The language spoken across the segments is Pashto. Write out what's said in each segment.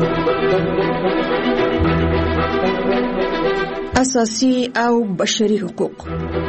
اساسي او بشري حقوق.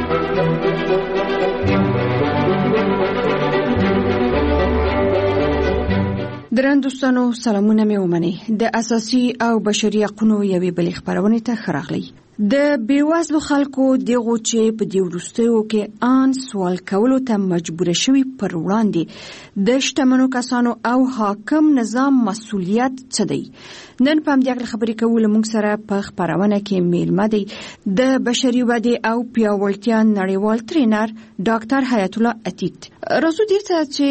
درندوستانو سلامونه مې ومني. د اساسي او بشري حقوقو یوې بلې خبرونه ته خراغلی. د بیوزلو خلکو دغه چې په دې وروستیو کې ان سوال کولو ته مجبور شوي پر وړاندې د شتمنو کسانو او حاکم نظام مسؤلیت څه دی؟ نن په همدې خبرې کوو. موږ سره په خبرونه کې میلمه دی د بشري ودې او پیاوړتیا نړیوال ټرینر ډاکټر حیات الله عتیق. راځو دې ته چې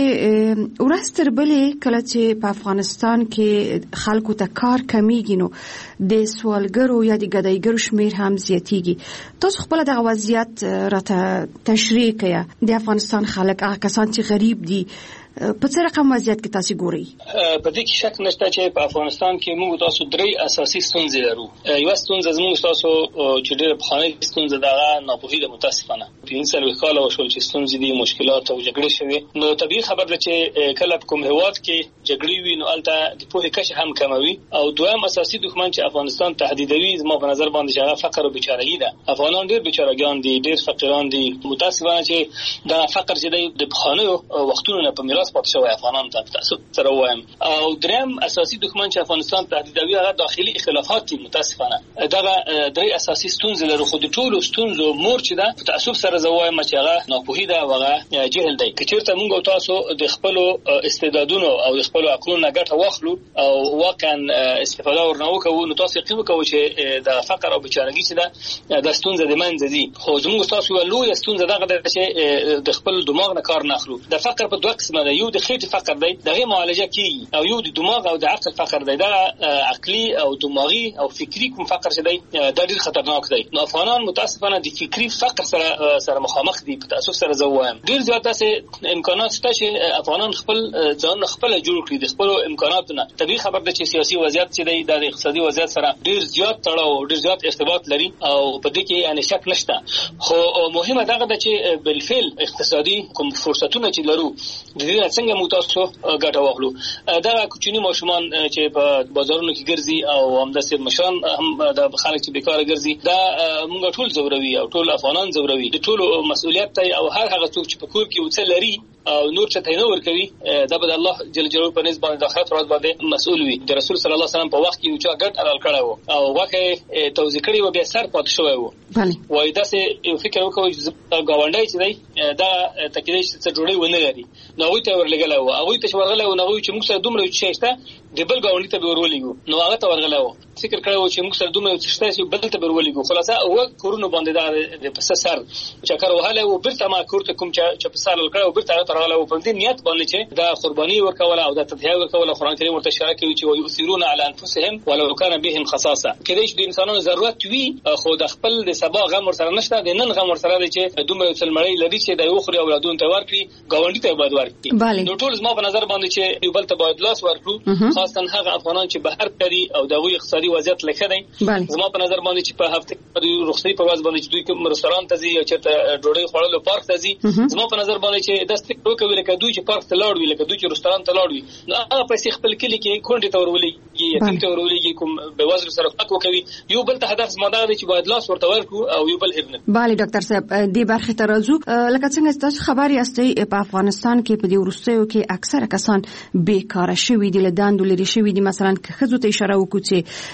ورځ تر بلې کله چې په افغانستان کې خلکو ته کار کمیږي نو د سوالګرو یا د ګدایګرو شمیر هم زیاتیږي. تاسو خپل دغه وضعیت راته تشریح کړئ. د افغانستان خلک هغه کسان چې غریب دي په څه رقم وضعیت کې تاسو ګورئ؟ په دې کې شک نشته چې په افغانستان کې موږ تاسو درې اساسي ستونزې لرو. یو ستونزه زموږ تاسو چې ډېر په خانه کې ستونزه ده ناپوهي ده متاسفانه. په انسان کال او شول چې ستونزې دي مشکلات او جګړې شوي نو طبيعي خبر ده چې کله په کوم هواد کې جګړې وي نو البته د پوهې کچه هم کموي. او دویم اساسي دښمن چې افغانستان تهدیدوي زما په نظر باندې هغه فقر او بیچارهګي ده. افغانان ډېر بیچارهګان دي، ډېر فقیران دي. متاسفانه چې دا فقر چې د خانه وختونو نه په پاتې شوی افغانان ته تاسو سره وایم. او دریم اساسي دښمن چې افغانستان تهدیدوي هغه داخلي اختلافات دي. متاسفانه دغه درې اساسي ستونزې لرو. خو د ټولو ستونزو مور چې ده په تاسو سره زوایم چې هغه ناپوهي ده او هغه جهل دی. که چیرته موږ تاسو د خپل استعدادونو او د خپل عقلونو ګټه واخلو او واقعا استفاده ورنه وکړو نو تاسو یقین وکړئ چې د فقر او بیچارهګي چې ده د ستونزې د منځ دي. خو موږ تاسو یو لوی ستونزه دغه ده چې د خپل دماغ نه کار نه اخلو. د فقر په دوه قسمه ده. یو د خېټې فقر دی، دغه معالجه کیږي، او یو د دماغ او د عقل فقر دی. دا عقلي او دماغي او فکری کوم فقر چې دی دا ډېر خطرناک دی. نو افغانان متاسفانه د فکری فقر سره مخامخ دي. په تاسو سره زوایم ډېر زیات داسې امکانات شته چې افغانان خپل ځان خپل جوړ کړي د خپل امکاناتونو. طبيعي خبر ده چې سیاسي وضعیت چې دی د اقتصادي وضعیت سره ډېر زیات تړاو او ډېر زیات ارتباط لري او په دې کې یعنی شک نشته. خو مهمه ده چې بالفعل اقتصادي کوم فرصتونه چې لرو د دې څنګه مو تاسو ګټه واخلو. دا کوچني ماشومان چې په بازارونو کې ګرځي او همداسې مشران هم د خلک چې بیکاره ګرځي دا موږ ټول زوروي او ټول افغانان زوروي. د ټولو مسؤلیت دی او هر هغه څوک چې په کور کې وڅ لري او نور څه ته نه ورکوي دا به الله جل جلاله په نسبت باندې د آخرت ورځ باندې مسؤل وي. د رسول صلی الله علیه وسلم په وخت کې یو چا ګټ حلال کړی وو او واقع توزیع کړی و بیا سر پات شوی وو. وای دا څه یو فکر وکوي چې گاونډي چې دی دا تکلیف څه جوړي ونه لري نو هغه ته ورلګل او هغه ته ورغله او هغه چې موږ سره دومره چې شته د بل گاونډي ته ورولېګو نو هغه ته ورغله او فکر کړو چې موږ سره دومره چې شته چې بل ته ورولېګو. خلاصه او کورونو باندې دا د پس سر چکر وهاله او برته ما کورته کوم چې په سر لکړو او برته ترغله او په دې نیت باندې چې دا قرباني ورکوله او د تضحیه ورکوله. قرآن کریم ورته اشاره کوي چې ويؤثرون على انفسهم ولو كان بهم خصاصه. کله چې د انسانانو ضرورت وي خو د خپل د سبا غم ور سره نشته، د نن غم ور سره دی چې دومره څلمړی لري چې د یو خوري اولادونو ته ورکړي گاونډي ته باید ورکړي. نو ټول زما په نظر باندې چې یو بل ته باید لاس ورکړو، خاصه هغه افغانان چې بهر کړي او دغه اقتصادي وضعیت لکه دی. زما په نظر باندې چې په هفته کې رخصتي په ورځ باندې چې دوی کوم رستوران ته ځي او چېرته ډوډۍ خوړلو پارک ته ځي، زما په نظر باندې چې د ستګ وکوي لکه دوی چې پارک ته لاړ وي، لکه دوی چې رستوران ته لاړ وي، نو هغه پیسې خپل کلی کې کونډې ته ورولېږي، یتیم ته ورولېږي، کوم بېوزلو سره حق وکوي. یو بل ته هدف زما دا دی چې باید لاس ورته ورکړو او یو بل هېر نه. بله ډاکټر صاحب دې برخې ته راځو. لکه څنګه تاسو خبر یاستئ په افغانستان کې په دې وروستیو کې اکثره کسان بیکاره شوي دي، له دندو لرې شوي دي. مثلا که ښځو ته اشاره وکړو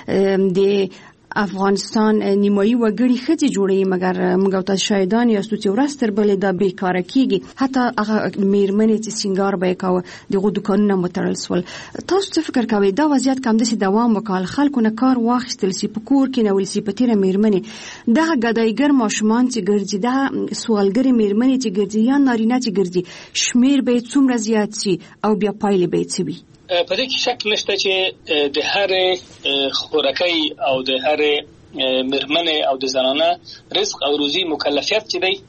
چې د افغانستان نیمایي وګړي ښځې جوړوي، مګر موږ تاسو شاهدان یاستو چې ورځ تر بلې دا بیکاره کېږي. حتی هغه میرمنې چې سینګار به یې کاوه دغه دوکانونه متړل سول. تاسو څه فکر کوئ دا وضعیت که همداسې دوام وکړي، خلکو نه کار واخیستل سي، په کور کې نیول سي، په تېره میرمنې دغه ګدایګر ماشومان چې ګرځي، دغه سوالګرې میرمنې چې ګرځي یا نارینه چې ګرځي، شمیر به یې څومره زیات سي او بیا پایلې به یې څه وي؟ په دې کې شک نشته چې د هر خوراکۍ او د هر میرمنې او د زنانه رزق او روزي مکلفیت چې دی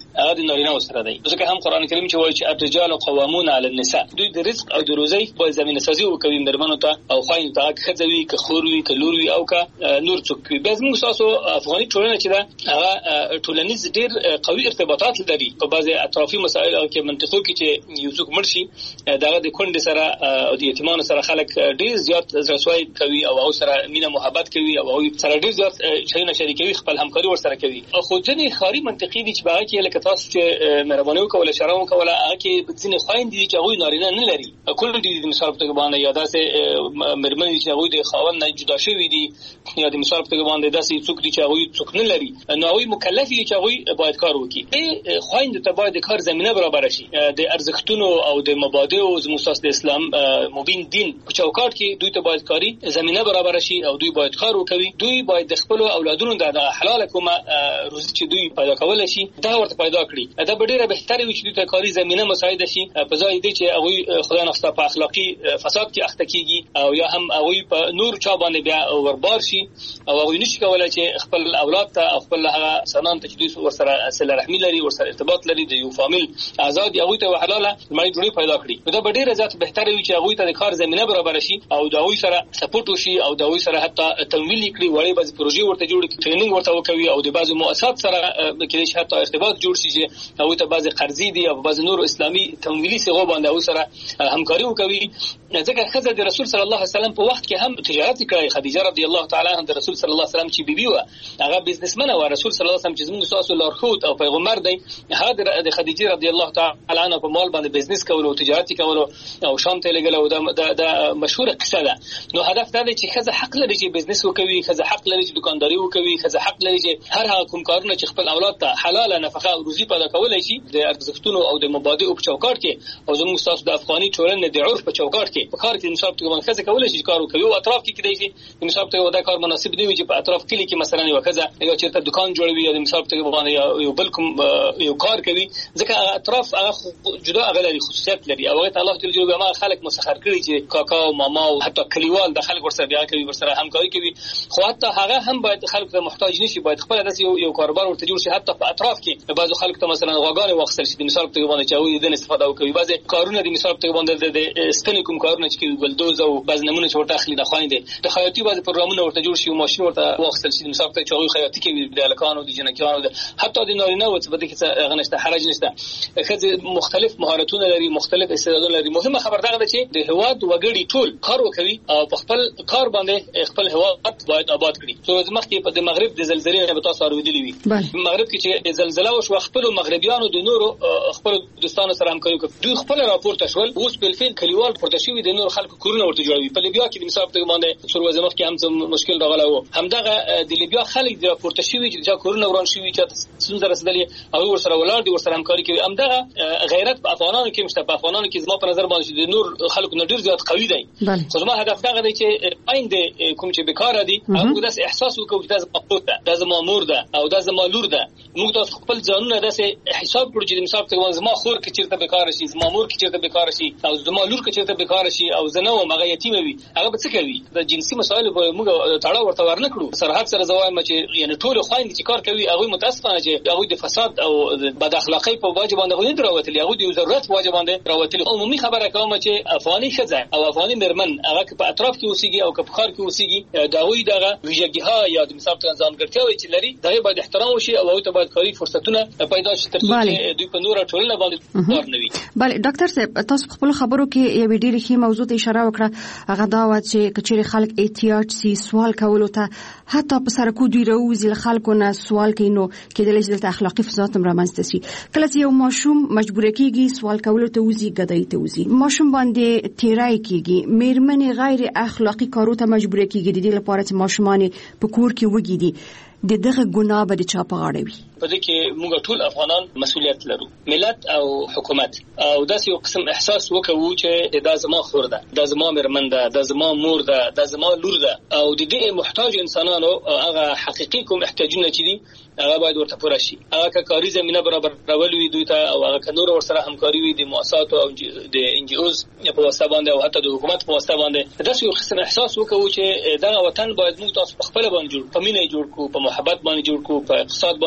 هغه د نارینه سره دی. ځکه هم قران کریم چې وایي چې الرجال قوامون علی النساء، دوی د رزق او د روزي په زمينه سازي وکوي مرمنو ته او خاين ته خځوي که خوروي که لوروي او که نور څوک وي. بس موږ تاسو افغاني ټولنه چې دا هغه ټولنیز ډېر قوي ارتباطات لري په بعضي اطرافي مسایل او کې منطقو کې چې یو څوک مرشي دغه د کونډې سره او د یتیمانو سره خلک ډېر زیات رسوي کوي او هغه سره مینه محبت کوي او هغه سره ډېر زیات شیونه شریکوي، خپل همکاري ورسره کوي. خو ځینې خاري منطقي دي چې باغ کې لکه تاسو چې مهرباني وکوله شرم وکوله هغه کې ځینې خويند دي چې هغه نارینه نه لري، کله دي د مثال په توګه باندې یا داسې مرمن دي چې هغه د خاوند نه جدا شوی دي یا د مثال په توګه باندې داسې څوک دي چې هغه څوک نه لري، نو هغه مکلف دي چې هغه باید کار وکړي. خويند ته باید کار زمينه برابر شي، د ارزښتونو او د مبادئ زموږ د اسلام مبین دین په چوکاټ کې دوی ته باید کاری زمينه برابر شي او دوی باید کار وکړي. دوی باید د خپل اولادونو د حلال کومه روزي چې دوی پیدا کول شي دا ورته پیدا کړي. دا ډیره بهتره وي چې دوی ته کاری زمينه مساعده شي په ځای دی چې هغه خدای نخسته په اخلاقی فساد کې اخته کیږي او یا هم هغه په نور چا باندې بیا وربار شي او هغه نشي کولای چې خپل اولاد ته او خپل هغه سنان ته چې دوی ورسره صله رحمی لري ورسره ارتباط لري د یو فامیل آزاد هغه ته حلاله مړی جوړي پیدا کړي. دا ډیره ذات بهتره وي چې هغه ته د کار زمينه برابر شي او دا هغه سره سپورټ وشي او دا هغه سره حتی تمویل کړي وړي بعض پروژې ورته جوړ کړي، ټریننګ ورته وکوي او د بعضو مؤسسات سره کې شي حتی ارتباط جوړ شي چې هغه ته بعض قرضې دي او بعض نور اسلامي تمویلي صيغه باندې هغه سره همکاري وکوي. ځکه خزه د رسول صلی الله علیه وسلم په وخت کې هم تجارت کړی. خدیجه رضی الله تعالی عنها د رسول صلی الله علیه وسلم چې بیبي و هغه بزنسمن و. رسول صلی الله علیه وسلم چې زموږ تاسو لارښود او پیغمبر دی، هغه د خدیجه رضی الله تعالی عنها په مال باندې بزنس کول او تجارت کول او شام ته لګل او دا مشهور قصه ده. نو هدف دا دی چې خزه حق لري چې بزنس وکوي، خزه حق لري چې دکانداري وکوي، خزه حق لري چې هر هغه کوم کارونه چې خپل اولاد ته حلاله نفقه او روزي پیدا کولای شي د ارزښتونو او د مبادئ په چوکاټ کې او زموږ تاسو د افغاني ټولنې د عرف په چوکاټ کې په کار کې انصاف ته باندې خزه کولای شي کار وکوي او اطراف کې کېدای شي انصاف ته دا کار مناسب دی چې په اطراف کې کې مثلا یو خزه یا چیرته دکان جوړوي یا انصاف ته باندې یو بل کوم یو کار کوي، ځکه اطراف هغه جدا غلري خصوصیت لري او هغه الله تعالی جوړ ما خلک مسخر کړي چې کاکا او ماما او حتی کلیوال د خلک ورسره بیا کوي ورسره همکاري کوي. خو حتی هغه هم باید خلک ته محتاج نشي، باید خپل داس یو کاروبار ورته جوړ شي. حتی په اطراف کې بعضو خلک ته مثلا غواګانې واخصل شي د مثال په توګه باندې چې هغه د استفاده وکوي. بعضي کارونه د مثال په توګه باندې د ستنې کوم کارونه چې ګلدوز او بعض نمونه چې ورته اخلي د خويندې د خیاطي بعض پروګرامونه ورته جوړ شي او ماشين ورته واخصل شي د مثال په توګه چې هغه خیاطي کوي د الکانو د جنکانو حتی د نارینه او څه بده کې هغه نشته حرج نشته. خځې مختلف مهارتونه لري، مختلف استعدادونه لري. مهمه خبر دا ده چې د هواد وګړي ټول کار وکوي او په خپل کار باندې خپل هواد باید آباد کړي. څو مخکې په د مغرب د زلزلې نه به تاسو اوریدلې وي. مغرب کې چې زلزلہ وشو خپل مغربيانو د نورو خپل دوستانو سره همکاري وکړي. دوی خپل راپورټ شول اوس په فعل کلیوال پورته شوی د نور خلکو کورونه ورته جوړوي. په لیبیا کې د مثال په باندې څو ورځې مخکې هم مشکل راغلی و. همدغه د لیبیا خلک د راپورټ شوی چې کورونه وران شوی چې څنګه رسیدلی او ورسره ولاړ دي ورسره همکاري کوي. همدغه غیرت په افغانانو کې مشته. په افغانانو کې زما په نظر باندې د نور خلکو نه ډیر زیات قوي دی. خو زما هدف دا دی چې آینده کوم چې بیکاره دي هغه داس احساس وکړي چې دا زما پوت ده، دا زما مور ده او دا زما لور ده. موږ تاسو خپل ځانونه داسې حساب کړو چې مثال ته زما خور کې چیرته بیکاره شي، زما مور کې چیرته بیکاره شي او زما لور کې چیرته بیکاره شي او زنه او مغه یتیم وي، هغه به څه کوي؟ د جنسي مسایل په موږ تړاو ورته ورنه کړو. سرحد سره زوایم چې یعنی ټول خويند چې کار کوي هغه متاسفانه چې هغه د فساد او بد اخلاقی په واجب باندې غوډه دراوتلی، هغه د ضرورت واجب باندې دراوتلی. عمومي خبره کوم چې افغاني خزه او افغاني مرمن هغه په اطراف کې اوسېږي او په خار کې اوسېږي دا وی دغه ویژګیها یا د مثال ځانګړتیاوې چې لري دا باید احترام وشي او هغه ته باید کاری فرصتونه پیدا شي ترڅو چې دوی په نور ټولنه باندې کار نه وي. بله ډاکټر صاحب تاسو په خپل خبرو کې یو ډېر ښه موضوع ته اشاره وکړه. هغه دا و چې کچېر خلک احتیاج سي سوال کولو ته حتی په سرکو دوی راوځي خلکو نه سوال کوي نو کېدلی شي د اخلاقی فساد هم رامنځته شي. کله چې یو ماشوم مجبور کیږي سوال کولو ته وځي ګدای ته وځي ماشوم باندې تیرای کیږي میرمن غیر اخلاقی کارو ته مجبور کیږي د دې لپاره چې ماشومان په کور کې وګیدي دغه ګناه به چا په غاړه وي. په دې کې موږ ټول افغانان مسؤلیت لرو، ملت او حکومت، او داسې یو قسم احساس وکړو چې دا زما خور ده، دا زما مرمن ده، دا زما مور ده، دا زما لور ده او د دې محتاج انسانانو هغه حقيقي کوم احتیاجونه چې دي هغه باید ورته پوره شي. هغه کاری زمينه برابر راولوي دوی ته او هغه نور ورسره همکاري وي د مؤسسات او د ان جی اوز په واسطه باندې او حتی د حکومت په واسطه باندې. داسې یو قسم احساس وکړو چې دا وطن باید موږ تاسو په خپل باندې جوړ، په مینه جوړ کو، په محبت باندې جوړ کو، په اقتصاد باندې جوړ کو،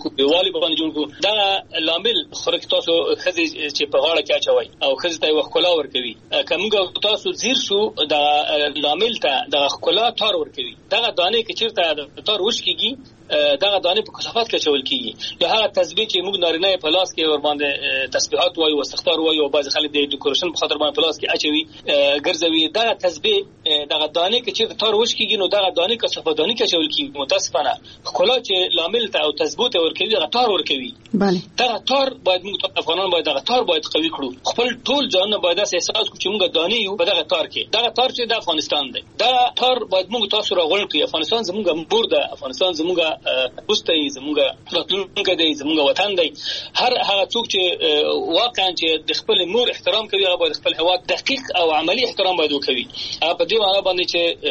کو دیوالي باندې جوړ کو دا لامل خورک تاسو خزي چې په غاړه کې اچوي او خزي ته وخلا ور کوي کومګه تاسو زیر شو دا لامل ته د خلا تار ور کوي دا دانه کې چیرته تار وش کیږي دا دانه په کثافات کې چول کیږي یا هغه تسبیح چې موږ نارینه په لاس کې ور باندې تسبیحات وایي او استغفار وایي او بعض خلک د ډیکوریشن په خاطر باندې په لاس کې اچوي ګرځوي دا تسبیح دا دانه کې چې تار وش کیږي نو دا دانه کثافات دانه کې چول کیږي متاسفانه خلا چې لامل ته او تثبوت ور کوي دا تار ور کوي بله دا تار باید موږ افغانان باید دا تار باید قوي کړو خپل ټول ځان باید احساس کړو چې موږ دانه یو په دغه تار کې دا تار چې د افغانستان دی دا تار باید موږ تاسو راغون کړی افغانستان زموږ مور ده افغانستان زموږ پوسټي زموږ راتلونکي دی زموږ وطن دی هر هغه څوک چې واقعا چې د خپل مور احترام کوي هغه باید خپل هوا دقیق او عملی احترام باید وکړي په دې معنی باندې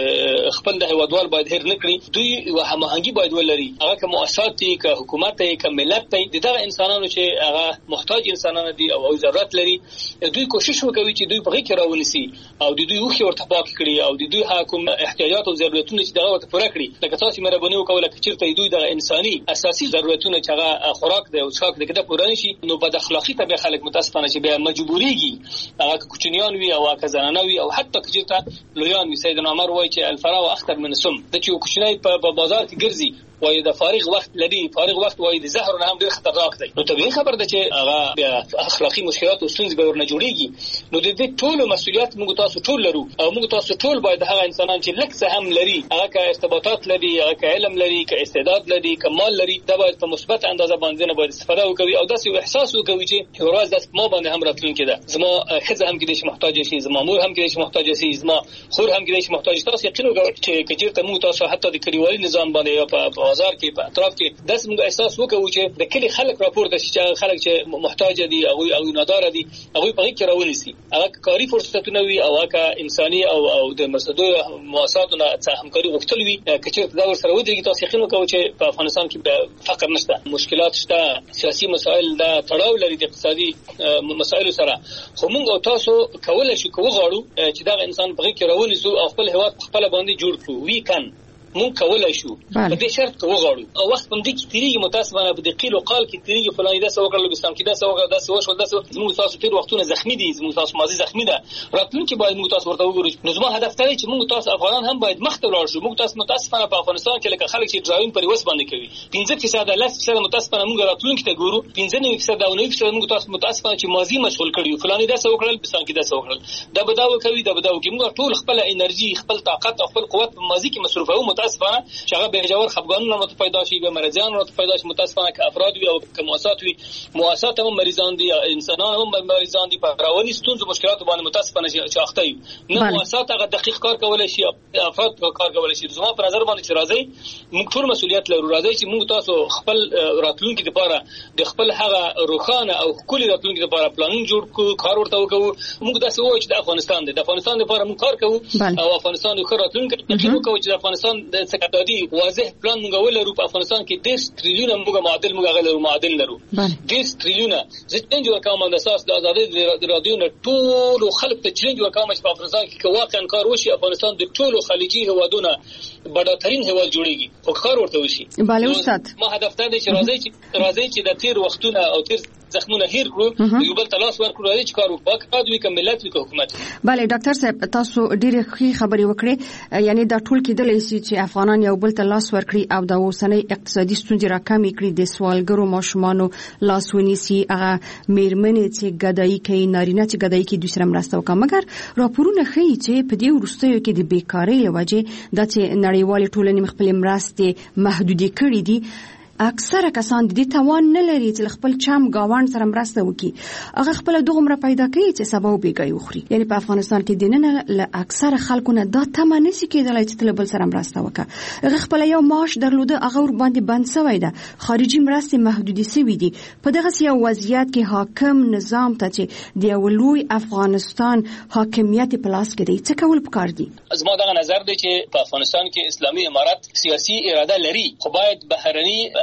چې خپل د هوادوال باید هیر نکړي دوی هماهنګي باید ولري هغه که مؤسسات دي که حکومت دی که ملت دی دغه انسانانو چې هغه محتاج انسانان دي او ضرورت لري دوی کوشش وکوي چې دوی په غي کې راونسي او دوی وخت ورته پاک کړي او دوی حکومت احتیاجات او ضرورتونه چې دغه ته پوره کړي لکه تاسو مهرباني وکوله چې چیرته دوی د انساني اساسي ضرورتونه چې هغه خوراک دی او څښاک دی کده پوره نشي نو بد اخلاقی ته به خلک متاسفانه چې به مجبوريږي هغه کوچنیان وي او هغه زنانه وي او حتی چې لویان وي سیدنا عمر وایي چې الفراغ اخطر من السم د چې کوچنی په بازار کې ګرځي وای د فارغ وخت لري فارغ وخت وای د زهر نه هم ډیر خطرناک دی نو طبيعي خبر ده چې هغه اخلاقی مشکلات او ستونزې به ورنه جوړيږي نو د دې ټول مسؤلیت موږ تاسو ټول لرو او موږ تاسو ټول باید هغه انسانان چې لکه هم لري هغه که ارتباطات لري هغه که علم لري که استعداد لري که مال لري دا باید په مثبت اندازه باندې نه باید استفاده وکړي او داسې احساس وکړي چې ورځ داس ما باندې هم راتلونکي ده زما خزه هم کې د محتاج شي زما مور هم کې د محتاج شي زما خور هم کې د محتاج تاسو یقین وکړئ چې کجیرته موږ تاسو حتی د کلیوالي نظام باندې په بازار کې په اطراف کې داس موږ احساس وکړو چې د کلی خلک راپورته شي چې خلک چې محتاج دي او نادار دي هغه په کې راونیسي هغه کاری فرصتونه وي او هغه انساني او د مسدو مؤسساتونو څخه همکاري غوښتل وي چې دا ورسره ودرېږي تاسو یقین وکړو چې په افغانستان کې فقر نشته مشکلات شته سیاسي مسائل دا تړاو لري د اقتصادي مسایلو سره خو موږ تاسو کولای شو کوغاړو چې دا انسان په کې راونیسو او خپل هوا خپل باندې جوړ کړو وی کان مونږ کولای شو په دې شرط کې وغواړو او وخت په دې کې تیریږي متاسفانه په دې قیل او قال کې تیریږي فلاني دا څه وکړل بسام کې دا څه وکړل دا څه وشول دا څه موږ تاسو تیر وختونه زخمی دي موږ تاسو ماضي زخمی ده راتلونکي باید موږ تاسو ورته وګورو نو زما هدف دی چې موږ تاسو افغانان هم باید مخ ته ولاړ شو موږ تاسو متاسفانه په افغانستان کې لکه خلک چې ډرایوینګ پر وس باندې کوي 15% 10% متاسفانه موږ راتلونکي ته ګورو 15% او 9% موږ تاسو متاسفانه چې ماضي مشغول کړیو فلاني دا څه وکړل بسام کې دا څه وکړل دا بداو کوي دا بداو کوي موږ ټول خپل انرژي خپل طاقت او خپل قوت په ماضي کې مصرفو متاسفانه هغه به جوړ خفګانونه مت پیدا شي به مرزيان مت پیدا شي متاسفانه که افراد وي او که مؤسسات وي مؤسسات هم مریضان دي انسانان هم مریضان دي په رواني ستونزو مشکلات باندې متاسفانه شاخته وي نو مؤسسات هغه دقیق کار کولای شي افراد کار کولای شي زما په نظر باندې چې راځي موږ ټول مسؤلیت لرو راځي چې موږ تاسو خپل راتلونکي لپاره د خپل هغه روخانه او کلی راتلونکي لپاره پلان جوړ کو کار ورته وکړو موږ داسې وایو چې د افغانستان د افغانستان لپاره موږ کار کوو او افغانستان یو راتلونکي موږ کوو چې د افغانستان د استقلالي واضح پلان موږ ولرو په افغانستان کې 10 تریلیون موږ معادل موږ غلرو معادل لرو 10 تریلیون زه چنج ورکوم د اساس د ازادي د رادیو نه ټول خلک ته چنج ورکوم چې په افغانستان کې واقعا کار وشي افغانستان د ټولو خلیجي هوادونو بډاترین هواد جوړیږي او کار ورته وشي bale استاد ما هدف ته دی چې راځي چې د تیر وختونه او تیر زخمونه هیر کړو یو بل تلاش ورکړو چې کار وکړو د وی کملت وی حکومت bale ډاکټر صاحب تاسو ډیره ښه خبري وکړې یعنی دا ټول کېدلای شي چې افغانان یو بل تلاش ورکړي او د اوسنۍ اقتصادي ستونزې راکمې کړي د سوالګرو ماشومانو لاس ونیسي هغه میرمنې چې ګدایي کوي نارینه چې ګدایي کوي دوی سره مرسته وکړي مګر راپورونه ښیي چې په دې وروستیو کې د بیکارۍ لوجه د نړیوال ټولنې خپل مرستې محدودې کړې دي اکثره کسان د دې توان نه لري چې خپل چم گاوند سره مرسته وکړي هغه خپل دغه پیدا کوي چې سبا وبېږي وخوري یعنی په افغانستان کې دینه له اکثره خلکو نه دا تمه نشي کېدلای چې تل بل سره مرسته وکړي هغه خپل یو معاش درلوده هغه ور باندې بند شوی ده خارجي مرستې محدودې شوی دي په دغه یو وضعیت کې حاکم نظام ته چې د ولوی افغانستان حاکمیت په لاس کې دی څه کول پکار دي زما دا نظر دی چې په افغانستان کې اسلامي امارت سیاسي اراده لري خو باید بهرني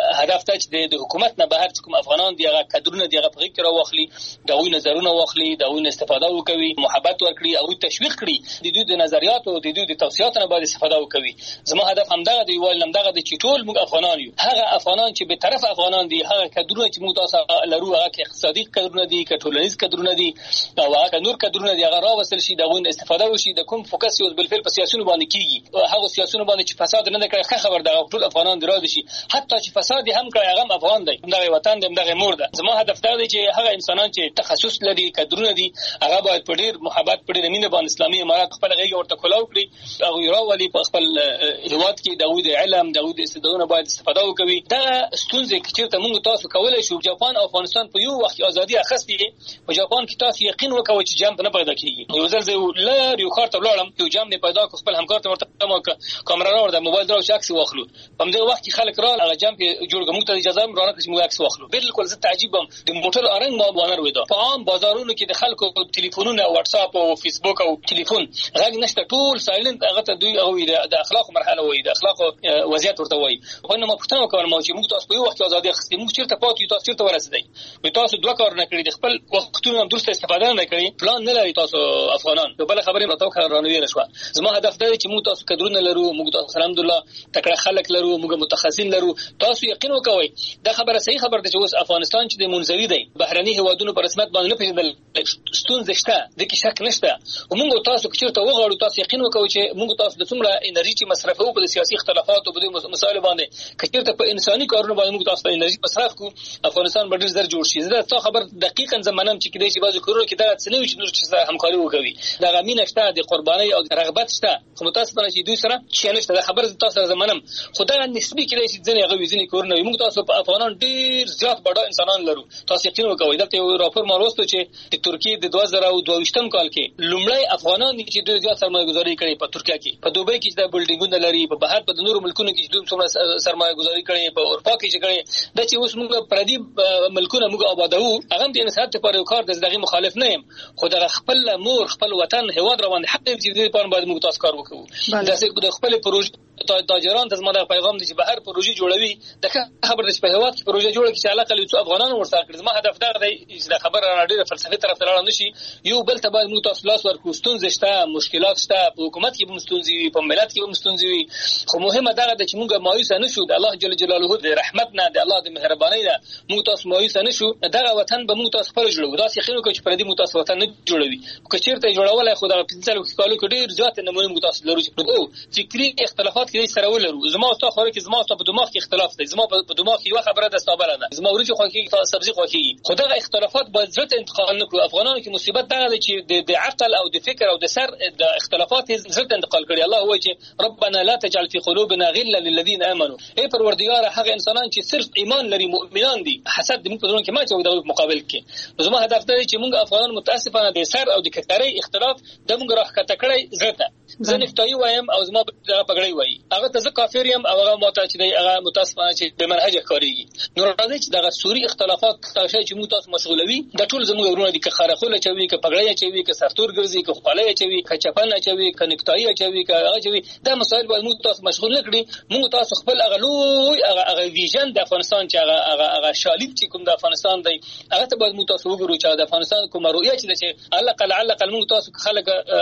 هدف ته چې د حکومت نه بهر کوم افغانان دی هغه کډرونه دی هغه په غیر واخلي داوی نظرونه واخلي داوی استفاده وکوي محبت ورکړي او تشویق کړي د دوی د نظریات او د دوی د توصيات نه باید استفاده وکوي. زما هدف همدغه دی ویل همدغه د چې ټول موږ افغانان یو هغه افغانان چې به طرف افغانان دي هغه کډرونه چې موږ تاسو لرو هغه اقتصادي کډرونه دي ټولنیز کډرونه دي او هغه نور کډرونه دي هغه راوصل شي دغه استفاده وشي د کوم فوکس یو بل فعل په سیاسيونو باندې کیږي هغه سیاسيونو باندې چې فساد نه کوي خبر دغه ټول افغانان دراد شي حتی چې فساد هم کوي هغه افغان دی دغه وطن دی دغه مور ده. زما هدف دا دی چې هغه انسانان چې تخصص لري کډرونه دي هغه باید په ډیر محبت په ډیر مینه باندې اسلامي امارات خپل غیږ ورته کولاو کړي او یراولي په خپل هیواد کې د علم د استعدادونو باید استفاده وکړي. دا ستونزې چې موږ تاسو کولای شو جاپان او افغانستان په یو وخت ازادي اخستي په جاپان کې تاسو یقین وکوي چې جام نه پیدا کیږي. یو ځل زه یو کار ته ولاړم یو جام نه پیدا کو خپل همکار ته ورته ما کیمرا راوړ د موبایل درو عکس واخلو په دې وخت کې خلک را هغه جام کې جوړ کوم ته اجازه رانه چې موږ عکس واخلو. بالکل زه تعجبم د موټر ارنګ ما بانر وېدا په عام بازارونو کې د خلکو ټلیفونونه واتس اپ او فیسبوک او ټلیفون غږ نشته ټول سایلنت هغه ته دوی او د اخلاق مرحله وې د اخلاق وضعیت ورته وې. خو نو ما پوښتنه وکړم چې موږ تاسو په یو وخت ازادي اخستې موږ چیرته پاتې تاسو چیرته ورسېدای وي تاسو دوه کار نه کړی د خپل وختونو هم درسته استفاده نه کړی پلان نه لري تاسو افغانان نو بل خبرې راته وکړه رانوي شو. زما هدف دی چې موږ تاسو کډرونه لرو موږ تاسو الحمدلله تکړه خلک لرو موږ متخصصین لرو تاسو یقین وکوي دا خبره صحیح خبره ده چې اوس افغانستان چې د منځوي دی بهرني هوادونو په رسمیت باندې نه پیژندل ستونزې شته د کې شک نشته او موږ تاسو چیرته وغواړو تاسو یقین وکوي چې موږ تاسو د څومره انرژي چې مصرفو په سیاسي اختلافات او په مسایلو باندې کچیرته په انساني کارونو باندې موږ تاسو انرژي مصرف کو افغانستان به ډیر زر جوړ شي. زه تاسو خبر دقیقاً زمانم چې کېدای شي بعضو کورونو کې دا څه نه وي چې نور چې همکاري وکوي دا غمینه شته د قرباني او رغبت شته خو متاسفانه چې دوی سره چې نشته دا خبر تاسو زمانم خدای نسبی کېدای شي ځنې غوي ځنې کورونه موږ تاسو په افغانان ډیر زیات بڑا انسانان لرو تاسو یقین وکوي دا یو راپور ما وروسته چې د ترکیه د 2022م کال کې لومړی افغانان چې ډیر زیات سرمایه گذاري کړې په ترکیه کې په دوبۍ کې د بلډینګونو لري په بهر په نورو ملکونو کې دوی څومره سرمایه گذاري کړې په اروپا کې چې کړې دا چې اوس موږ پردي ملکونه موږ آبادو هغه د انسان لپاره کار دغه مخالف نه يم خو دغه خپل مور خپل وطن هواد روان حق دې چې په باندې موږ تاسو کار وکړو دا چې خپل پروژه تاجران د زموږ پیغام دی چې بهر پروژه جوړوي د خبر د هواد کې پروژه جوړه کی چې علاقه له افغانانو ورسره کړي. زما هدف دا دی چې د خبر راډیو فلسفي طرف ته لاړ نشي یو بل ته باید موږ تاسو لاس ورکو ستونزې شته مشکلات شته په حکومت کې به مستونزي په ملت کې به مستونزي خو مهمه دا ده چې موږ مایوس نه شو د الله جل جلاله د رحمت نه د الله د مهرباني نه موږ تاسو مایوس نه شو دغه وطن به موږ تاسو پر جوړو دا چې خینو کې پردي موږ تاسو وطن نه جوړوي که چیرته جوړول خو دا 15 کالو کې ډیر زیات نمونه موږ تاسو لرو او فکری اختلافات کې سره ولرو زما او تاسو خو کې زما او په دماغ کې اختلاف دی زما په دماغ کې یو خبره ده ستابله ده زما ورته خو کې تاسو سبزي خو کې خدای اختلافات باید زړه انتقال نکړو. افغانانو کې مصیبت دا ده چې د عقل او د فکر او د سر د اختلافات زړه انتقال کړي. الله وایي چې ربنا لا تجعل في قلوبنا غلا للذين امنوا ای پروردگار هغه انسانان چې صرف ایمان لري مؤمنان دي حسد دې موږ په ځون کې ما چې د مقابل کې زما هدف دا چې موږ افغانان متاسفانه د سر او د کتري اختلاف د موږ راخته کړی زړه زه نفتایی وایم او زما پګړی وایي هغه ته زه کافر یم او هغه ماته چې دی هغه متاسفانه چې به منهج کاریږي نو راځي چې دغه سوري اختلافات تاسو چې موږ تاسو مشغولوي د ټول زموږ ورونه دي که خارخوله چوي که پګړی چوي که سرتور ګرځي که خپلای چوي که چپن چوي که نکتایی چوي که هغه چوي دا مسائل باید موږ تاسو مشغول نکړي. موږ تاسو خپل هغه لوی هغه ویژن د افغانستان چې هغه شالید چې کوم د افغانستان دی هغه ته باید موږ تاسو وګورو چې د افغانستان کومه رؤیه چې علقه موږ تاسو خلک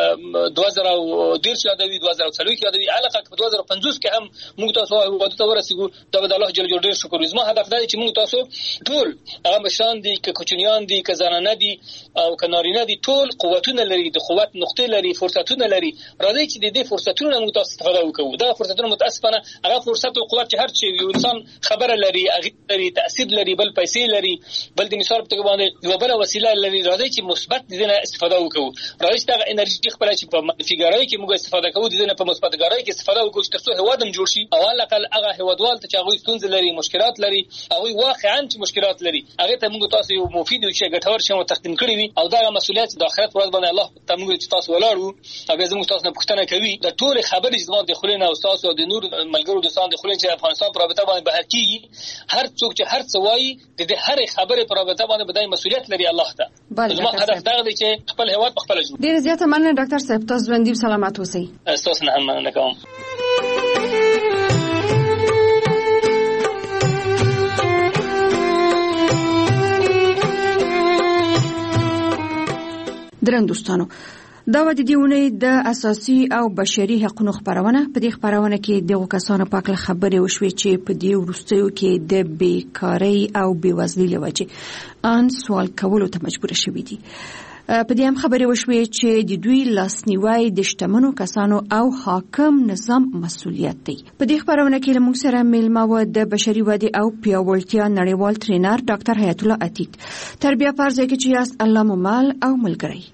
2013 یادوي 2040 یادوي علقه 2050 کې هم موږ تاسو وادي ته ورسېږو د الله جل جلاله شکر. زما هدف دا چې موږ تاسو ټول هغه مشران دي که کوچنیان دي که زنانه دي او که نارینه دي ټول قوتونه لري د قوت نقطې لري فرصتونه لري راځي چې د دې فرصتونو موږ تاسو استفاده وکړو. دا فرصتونه متاسفانه هغه فرصت او قوت چې هر چی یو انسان خبره لري هغه لري تاثیر لري بل پیسې لري بل د مثال په باندې یو بل وسیله لري راځي چې مثبت دې نه استفاده وکړو. راځي دا انرژي خپل چې په منفي ګرایي کې موږ استفاده کوو دې نه په مثبت ګرایي کې استفاده وکړو چې تاسو هوادم جوړ شي او علاقه هغه هوادوال ته چې هغه ستونزې لري مشکلات لري او واقعا چې مشکلات لري هغه ته موږ تاسو یو مفید او چې ګټور شوم تقدیم کړی وي او دا مسؤلیت د آخرت ورځ باندې الله ته موږ چې تاسو ولاړو او زموږ تاسو نه پوښتنه کوي د ټول خبرې چې د خلینو او تاسو د نور ملګرو دوستان د خلینو چې افغانستان پر رابطه باندې بحث کیږي هر څوک چې هر څه وایي د هر خبرې پر رابطه باندې بدای مسؤلیت لري الله ته. زما هدف دا دی چې خپل هیواد خپل جوړ. ډیر زیاته مننه ډاکټر صاحب تاسو باندې سلامات اوسئ. تاسو نه هم مننه کوم. ګران دوستانو، دا د دې اونۍ د اساسي او بشري حقوقو خبرونه. په دې خبرونه کې دغه کسانو په اړه خبرې وشوې چې په دې وروستیو کې د بیکاری او بیوزلۍ له وجې ان سوال کولو ته مجبور شوي دي. په دې هم خبرې وشوې چې د دوی لاسنیوي د شتمنو کسانو او حاکم نظام مسؤلیت دی. په دې خبرونه کې موږ سره میلمه و د بشري ودې او پیاوړتیا نړیوال ټرینر ډاکټر حیات الله عتیق. تربیه پرځای کې چې یاست الله مو مال او ملګری.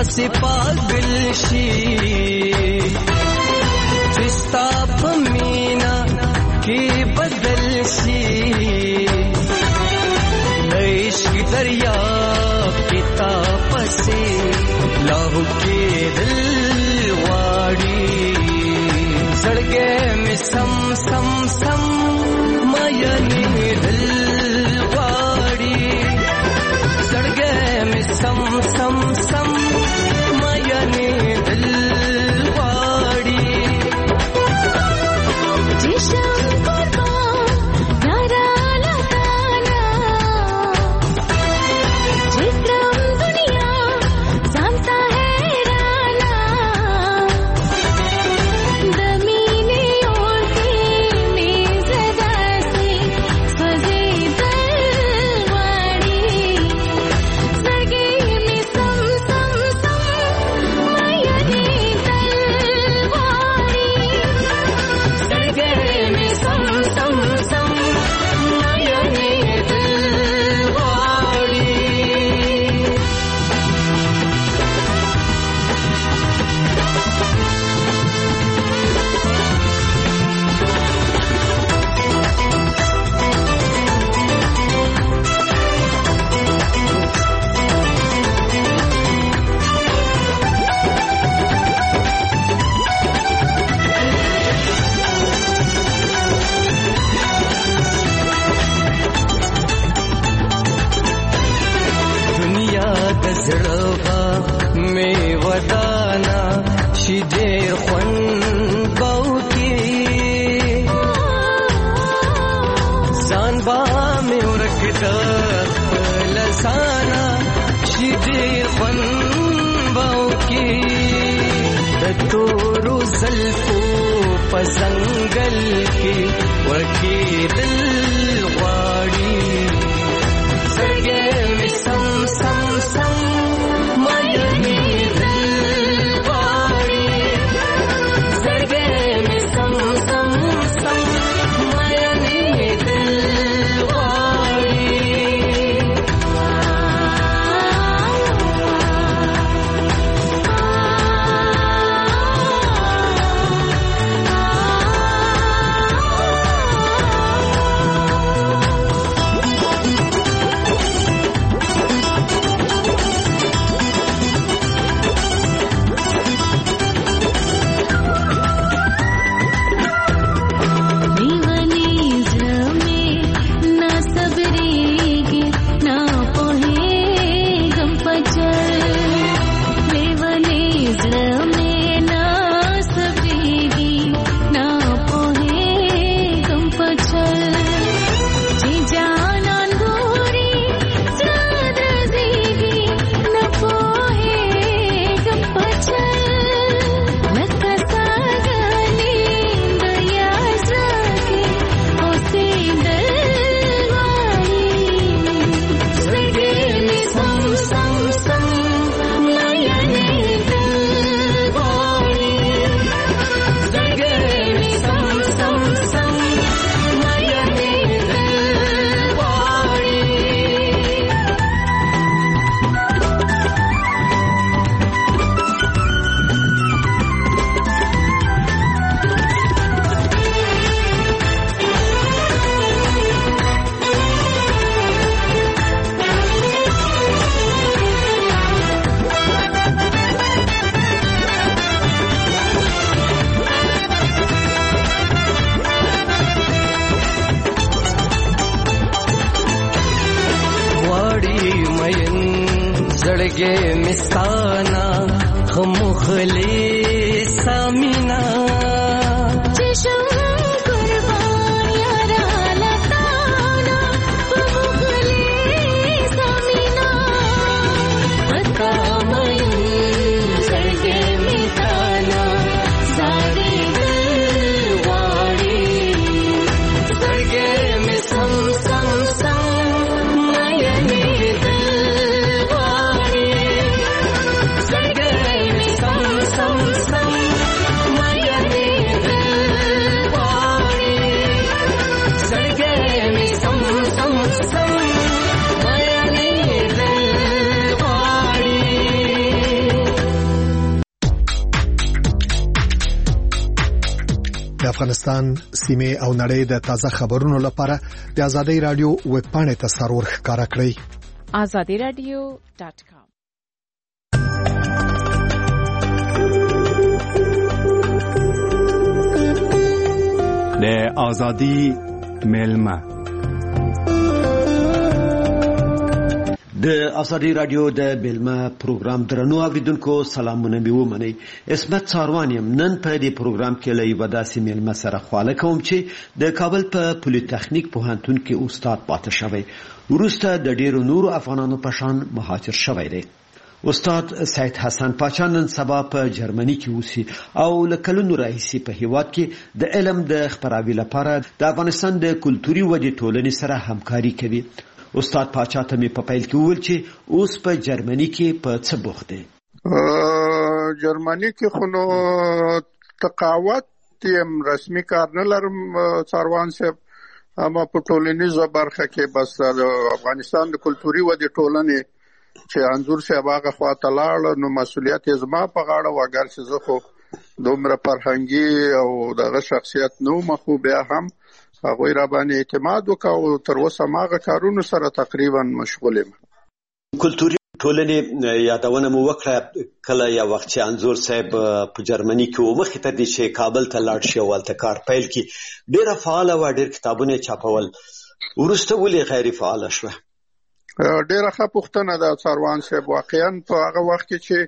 داسې پاگل شي چې ستا په مینا کې بدل شي عشق دریاب کې تا پسې لاهو کې دل واړي زړګې مې سم سم سم مینې دل واړي زړګې مې سم سم سم مینې دل واړي تورو زلفو پسنگل کی ورکی دل غواړي زړګې مې سم سم سم مینې دل غواړي زړګې مې سم سم سم مینې دل غواړي زړګې مستانا خمخلې سامینا چشم قربان یارا لتانا خمخلې سامینا پتا مې زړګې مستانا ساري دلواړي زړګې مې سم سم سم مینې زړګې مې سم سم سم مینې افغانستان، سیمه او نړۍ د تازه خبرونو لپاره د آزادۍ رادیو ویب پاڼې ته سرور ښکارا کړئ. azadiradio.com. د آزادۍ ملما د آزادۍ رادیو د بیلما پروګرام درنو اوریدونکو سلامونه مې ومنئ. عصمت څاروان یم. نن په دې پروګرام کې له یوه داسې میلمه سره خواله کوم چې د کابل په پولیتخنیک پوهنتون کې استاد پاتې شوی، وروسته د ډېرو نورو افغانانو په شان مهاجر شوی دی. استاد سید حسن پاچا نن سبا په جرمني کې اوسي او له کلونو راهیسې په هیواد کې د علم د خپراوي لپاره د افغانستان د کلتوري ودې ټولنې سره همکاري کوي. استاد پاچا ته مې په پیل کې وویل چې اوس په جرمني کې په څه بوخت دی. جرمني کې خو نو تقاوت یم، رسمي کار نه لرم څاروان صاحب، اما په ټولنیزه برخه کې بس د افغانستان د کلتوري ودې ټولنې چې انځور صاحب هغه خواته لاړ، نو مسؤلیت یې زما په غاړه و، اگر چې زه خو دومره فرهنګي او دغه شخصیت نه وم، خو بیا هم هغوی را باندې اعتماد وکړ او تر اوسه هماغه کارونو سره تقریبا مشغول یم. کلتوري ټولنې یادونه مو وکړه کله یو وخت چې انځور صاحب په جرمني کې و، مخکې تر دې چې کابل ته لاړ شي او هلته کار پیل کړي، ډېره فعاله وه، ډېر کتابونه یې چاپول، وروسته ولې غیر فعاله شوه؟ ډېره ښه پوښتنه ده څاروان صاحب. واقعا په هغه وخت کې چې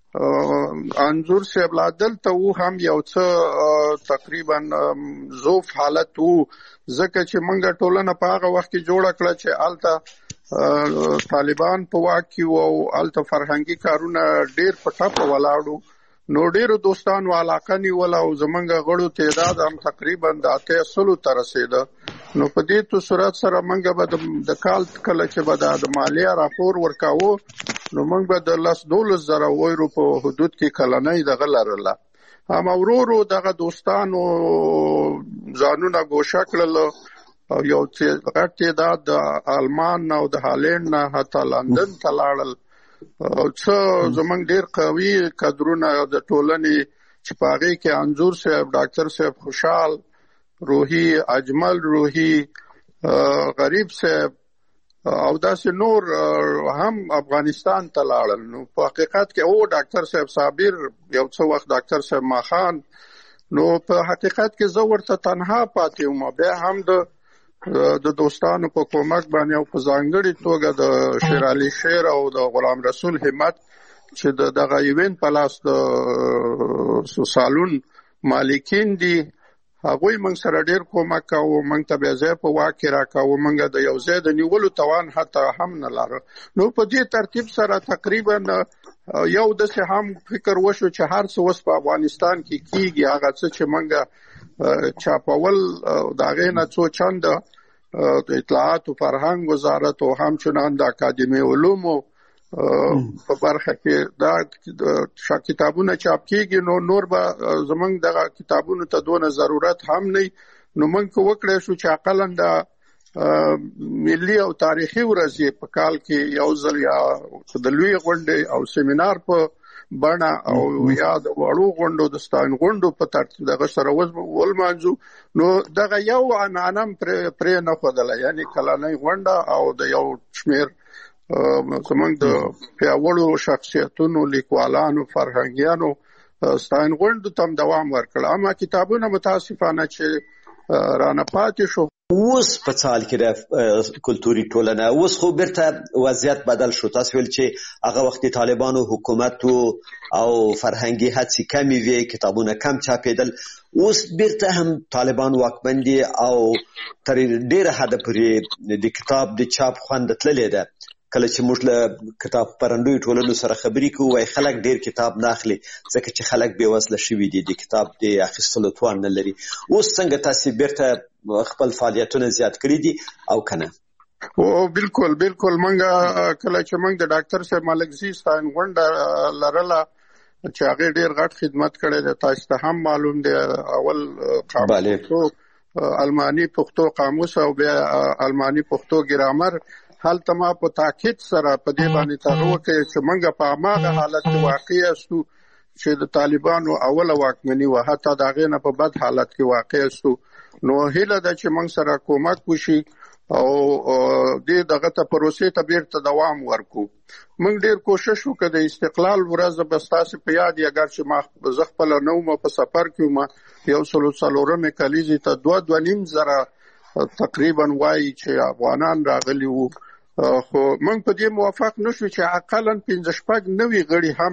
انځور صاحب لا دلته و، هم یو څه تقریبا ضعف حالت و، ځکه چې موږ ټولنه په هغه وخت کې جوړه کړه چې هلته طالبان په واک کې و او هلته فرهنګي کارونه ډېر په ټپه ولاړو، نو ډېرو دوستانو علاقه نیوله او زموږ غړو تعداد هم تقریبا د 80 ته رسېده. نو په دې صورت سره موږ به د کال کله چې به د مالیه راپور ورکاوه، نو موږ به د 10-12 زره یورو په حدود کې کلنۍ دغه لرله. اما ورو ورو دغه دوستانو ځانونه ګوښه کړل او یو غټ تعداد د آلمان او د هالند نه حتی لندن ته لاړل. څه زموږ ډېر قوي کدرونه د ټولنې چې په هغې کې انځور صاحب، ډاکټر صاحب خوشحال روحي، اجمل روحي، غریب صاحب او داسې نور هم افغانستان ته لاړل. نو په حقیقت کې او ډاکټر صاحب صابر، یو څه وخت ډاکټر صاحب ماخان، نو په حقیقت کې زه ورته تنها پاتې وم. بیا هم د دوستانو په کومک باندې او په ځانګړې توګه د شیر علي شیر او د غلام رسول همت چې دغه ایونت په لاس د سالون مالکین دي، هغوی موږ سره ډېر کومک کوو. موږ ته بیا ځای په واک کې راکاوه، موږ د یو ځای د نیولو توان حتی هم نه لاره. نو په دې ترتیب سره تقریبا یو داسې هم فکر وشو چې هر څه اوس په افغانستان کې کیږي، هغه څه چې موږ چاپول د هغې نه څو چنده د اطلاعات او فرهنګ وزارت او همچنان د اکاډمي علومو په برخه کې دا کتابونه چاپ کیږي، نو نور به زمونږ دغه کتابونو ته دونه ضرورت هم نه. نو موږ وکړی شو چې اقلا د ملي او تاریخي ورځې په کال کې یو ځل یا د لوی غونډې او سیمینار په بڼه او یا د وړو غونډو د ستاین غونډو په ترتیب دغه سره ولمانځو. نو دغه یو عنعنه پرې نه ښودله، یعنې کلنۍ غونډه او د یو شمېر زموږ د پیاوړو شخصیتونو، لیکوالانو، فرهنګیانو ستاین غونډو ته هم دوام ورکړ. اما کتابونه متاسفانه چې رانه پاتې شو. اوس په څال کې د کلتوري ټولنه اوس خو بیرته وضعیت بدل شو. تاسو ویل چې هغه وخت طالبانو حکومت او فرهنګي هڅې کمې وې، کتابونه کم چاپېدل، اوس بیرته هم طالبان واکمن دي او تر ډېره حده پورې د کتاب د چاپ خوند تللی ده. کله چې موږ له کتاب پرندوی ټولنو سره خبرې کوو، وایي خلک ډېر کتاب نه اخلي ځکه چې خلک بې وزله شوي دي، د کتاب د اخیستلو توان نه لري. اوس څنګه تاسې بیرته خپل فعالیتونه زیات کړي دي او که نه؟ بالکل موږ کله چې موږ د ډاکټر صاحب ملکزي ستاین غونډه لرله چې هغې ډېر غټ خدمت کړی دی، تاسو ته هم معلوم دی. اول قاموس الماني پښتو قاموس او بیا الماني پښتو ګرامر، هلته ما په تاکید سره په دې باندې تغوه کوي چې موږ په هماغه حالت کې واقع یاستو چې د طالبانو اوله واکمني و حتی دا غینه په بد حالت کې واقع شو نو هیله ده چې موږ سره کومک وشي او دغه ته پروسې ته بیرته دوام ورکو. موږ ډیر کوشش وکړو د استقلال ورځ بس تاسو په یاد یې اگر چې ما زغپل نو ما په سفر کې ما یو سلورمه کلیزي ته 2.5 زره تقریبا وایي چې افغانان راغلي وو خو موږ په دې موافق نشو چې اقلا 15 غړي هم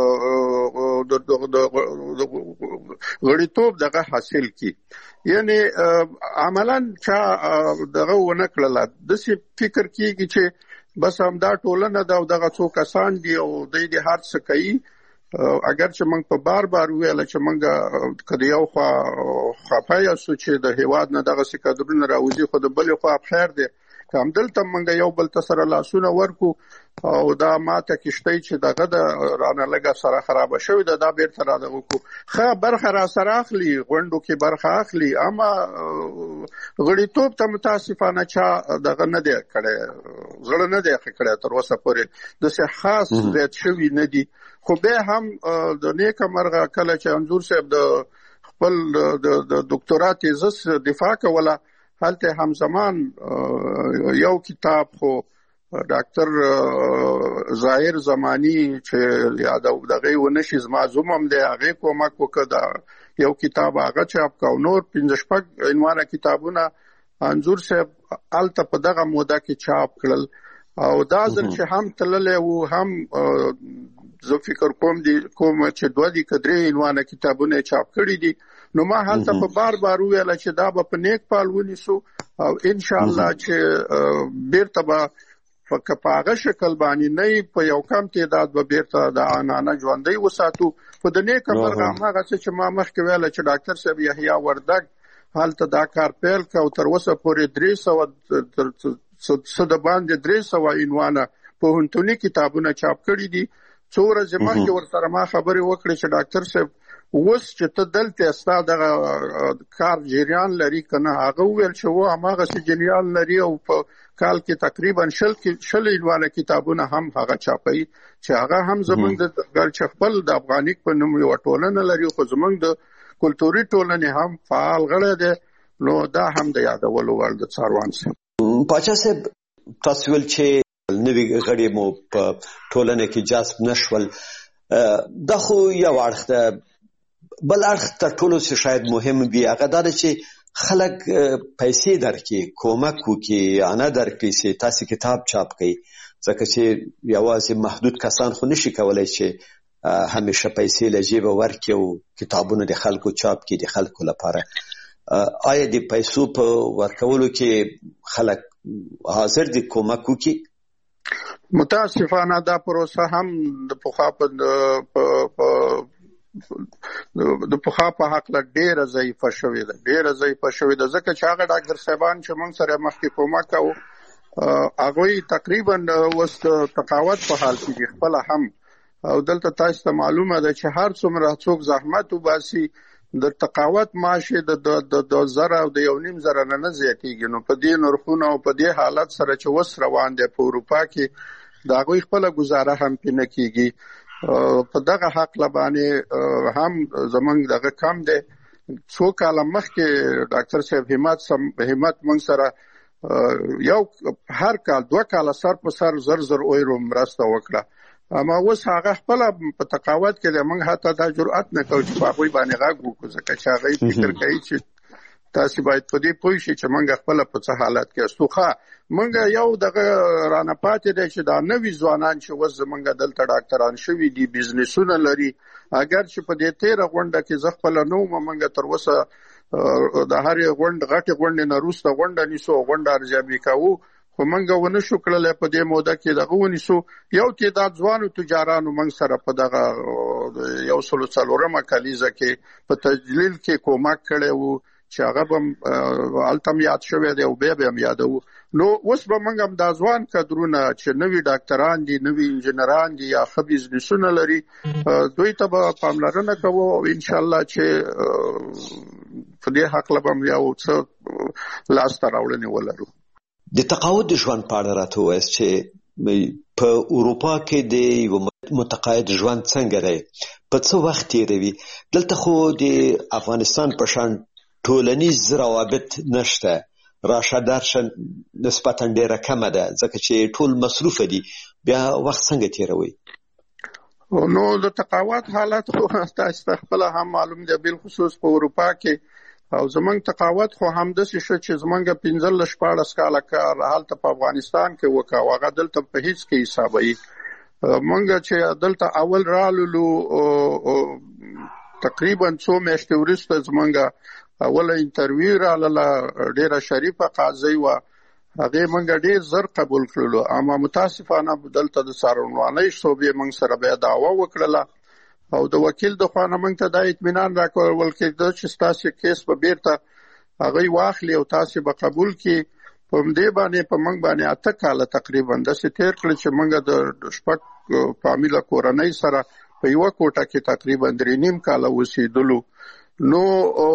غړیتوب دغه حاصل کی یعنی عملاً چې دغه ونه کړل د سی فکر کیږي چې بس هم دا ټولنه دغه څو کسان دي او د دې هر څه کوي اگر چې موږ په بار ویل چې موږ کدی یو خفای سو چې د هیواد نه دغه څه کډرونه راوځي خو د بل خو خیر دی کوم دلته موږ یو بل تسره لاسونه ورکو او دا ماته کشته چې دغه د رانه لګه سره خراب شوی دا بیرته را دغه کو خا برخه را سره اخلي غونډو کې برخه اخلي اما غړیتوب ته متاسفانه چا دغه نه دی کړي زړه نه دی کړي تر اوسه پورې د څه خاص زیات شوی نه دی خو به هم د نیک مرغه کله چې انزور صاحب د خپل د دکتورا تیزس دفاع کوله هلته هم زمان یو کتاب خو ډاکټر ظاهر زمانی چې یادو دغه ونشي زما زومم دی هغه کومک وکړه یو کتاب هغه چاپ کا نور 15 عنوانه کتابونه انزور صاحب الته په دغه موده کې چاپ کړل او دا ځل چې هم تللې وو هم زه فکر کوم چې دوه دي کډري عنوانه کتابونه چاپ کړي دي نو ما هلته په بار ویل چې دا په نیک پال ونیسو او ان شاء الله چې بیرته به فکپاغه شکل باندې نه په یو کم تعداد به بیرته د انانه ژوندۍ وساتو په د نیک مرغه هغه چې ما مخکې ویل چې ډاکټر صاحب یحیی وردګ هلته دا کار پیل کا او تر اوسه پورې 300 د باندې 300 عنوانه په هنتونی کتابونه چاپ کړي دي څو ورځې مخکې ورسره ما خبرې وکړې چې ډاکټر صاحب اوس چې ته دلته استا دغه کار جریان لري کنه هغه ویل چې و هغه سي جریان لري او په کال کې تقریبا 10 عنوانه کتابونه هم هغه چاپي چې هغه هم زمونږ د ګرچ خپل د افغانیک په نوم یو ټولنه لري خو زمونږ د کلتوري ټولنې هم فعال غړي دي نو دا هم د یادولو وړ د څاروان سره پاچا صاحب تاسو ول چې نوی غړي مو په ټولنه کې جذب نشول دا خو یو اړخ بل اړخ تر ټولو څه شاید مهم وي هغه دا چې خلک پیسې درکې کومک وکړي انا درکې چې تاسو کتاب چاپ کړئ ځکه چې یوازې محدود کسان خو نشي کولای چې همیشه پیسې له جیبه ورکړي او کتابونه د خلکو چاپ کړي د خلکو لپاره آیا د پیسو په ورکولو کې خلک حاضر دي کومک وکړي متاسفانه دا پروسه هم د پخوا په د پخوا په حق له ډیره ضعیفه شوې ده ځکه چې هغه ډاکټر صاحبان چې موږ سره مخکې کومک کوو هغوی تقریبا اوس تقاوت په حال کې دي خپل هم او دلته تاسو ته معلومه ده چې هر څومره څوک زحمت وباسي د تقاوت معاش د زره او د 1.5 زره نه زیاتېږي نو په دې نرخونو او په دې حالت سره چې وس روان دي په اروپا کې دا هغوی خپل گزاره هم پنه کیږي په دغه حق لبانه هم زمونږ دغه کم دی څو کال مخکې ډاکټر صاحب همت مونږ سره یو هر کال 2 کال سر په سر زر اویرو مرسته وکړه اما اوس هغه خپل په تقاوت کې موږ حتی دا جرأت نه کوو چې په هغوی باندې غږ وکړو ځکه چې هغوی فکر کوي چې تاسو باید په دې پوه شئ چې موږ خپل په څه حالت کې استوخه موږ یو دغه رانه پاتې دی چې دا نوی ځوانان چې وس زمونږ دلته ډاکټران شوي دي بزنسونه لري اگر چې په دې 13 غونډه کې زه خپل نو موږ تر اوسه د هرې غټې غونډې نه وروسته غونډه نیسو غونډه ارزیابي کوو خو موږ ونه شو کړلی په دې موده کې دغه ونیسو یو تعداد ځوانو تجارانو موږ سره په دغه یو 104مه کلیزه کې په تجلیل کې کومک کړی وو چې هغه به التم یاد شوی دی او به هم یادو نو اوس به موږ هم دا ځوان کډرونه چې نوی ډاکټران دي نوی انجنیران دي یا ښه بزنسونه لري دوی ته به پاملرنه کوو او ان شاء الله چې په دې حق له به یو څه لاس ته راوړنې ولرو د تقاعد ژوند په اړه راته وایي چې په اروپا کې د یو متقاعد ژوند څنګه دی، په څه وخت تیروي؟ دلته خو د افغانستان په شان ټولنیز روابط نشته، راشه درشه نسبتا ډیره کمه ده، ځکه چې ټول مصروف دي، بیا وخت څنګه تیروي؟ نو د تقاعد حالت خو تاسو خپل هم معلوم دی، بل خصوص په اروپا کې او زمونږ تقاعد خو همداسې شو چې زمونږ 15-14 کاله کار هلته په افغانستان کې وکړ، هغه دلته په هیڅ کې حسابوي. مونږ چې دلته اول رالو تقریبا 2 میاشتې وروسته زمونږ اوله انټرویو رااله، ډیره شریفه قاضي وه، هغې مونږ ډیر زر قبول کړلو، اما متاسفانه دلته د څارنوالۍ صوبې مونږ سره بیا دعوه وکړله او د وکیل د خوا نه مونږ ته دا اطمینان راکول کېده چې ستاسو کیس به بیرته هغوی واخلي او تاسو به قبول کړي. په همدې باندې په مونږ باندې 8 کاله تقریبا داسې تیر کړل چې مونږ د 6 فامیله کورنۍ سره په یوه کوټه کې تقریبا 3.5 کاله اوسېدلو. نو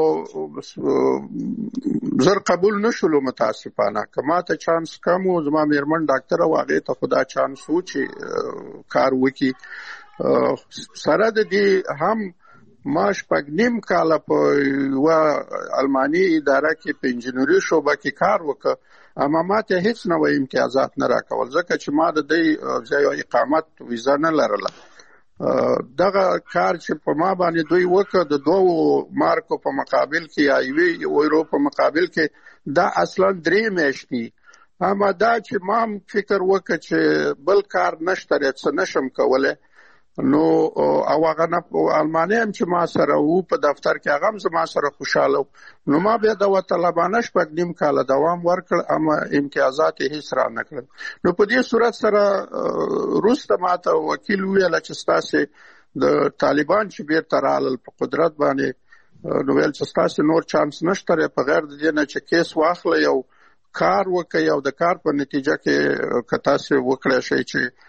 زر قبول نشولو متاسفانه، که ما ته چانس کم و، زما میرمن ډاکټره وه، هغې ته خو دا چانس و چې کار وکړي. سره د دې هم ما 6.5 کاله په یوه الماني اداره کې په انجینري شعبه کې کار وکړ، اما ما ته هیڅ نوی امتیازات نه راکول، ځکه چې ما د دې ځای اقامت ویزا نه لرله. دغه کار چې په ما باندې دوی وکړ د 2 مارکو په مقابل کې یا 1 یورو په مقابل کې، دا اصلا 3 میاشتې، اما دا چې ما فکر وکړ چې بل کار نشته څه نشم کولی، نو او هغه نه الماني هم چې ما سره وو په دفتر کې هغه هم زما سره خوشاله، نو ما بیا د طالبانه 6.5 کاله دوام ورکړ، اما امتیازات هیڅ را نه کړل. نو په دې صورت سره وروسته ما ته وکیل وویل چې ستاسو د طالبان چې بیرته رالل په قدرت باندې، نو ویل چې ستاسو نور چانس نشته په غیر د دې نه چې کیس واخلئ او کار وکړئ او د کار په نتیجه کې که تاسو وکړئ شئ چې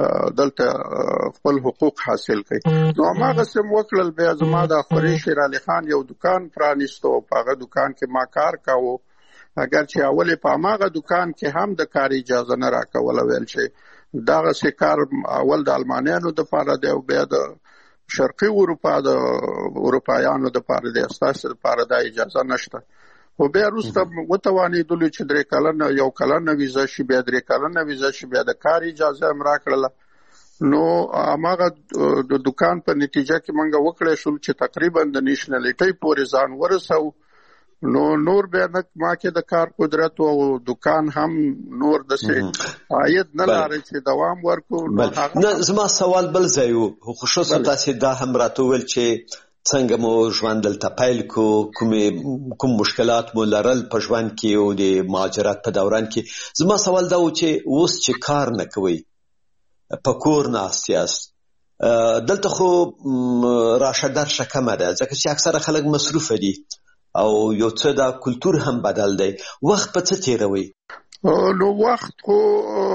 دلته خپل حقوق حاصل کړي. نو هماغسې م وکړل. بیا زما د اخوري شیر علي خان یو دکان پرانیستو، په هغه دکان کې ما کار کاوه، اگر چې اولې په هماغه دکان کې هم د کار اجازه نه راکوله، ویل چې دغسې کار اول د المانیانو دپاره دی او بیا د شرقي اروپا د اروپایانو دپاره دی، ستاسو دپاره دا اجازه نشته. خو بیا وروسته وتوانېدلو چې 3 کلنه 1 کلنه ویزه شي، بیا 3 کلنه ویزه شي، بیا د کار اجازه هم راکړله. نو هماغه د دکان په نتیجه کې مونږ وکړی شول چې تقریبا د نیشنالیټۍ پورې ځان ورسو. نو نور بیا ما کې د کار قدرت او دکان هم نور داسې عاید نه لري چې دوام ورکړو. نه زما سوال بل ځای و، خصوصا تاسو دا هم راته ویل چې څنګه مو ژوند دلته پیل کو، کوم مشکلات مو لرل په ژوند کې او د مهاجرت په دوران کې. زما سوال دا و چې اوس چې کار نه کوئ، په کور ناست یاست، دلته خو راشه درشه کمه ده، ځکه چې اکثره خلک مصروفه دي او یو څه دا کلتور هم بدل دی، وخت په څه تیروئ؟ نو وخت خو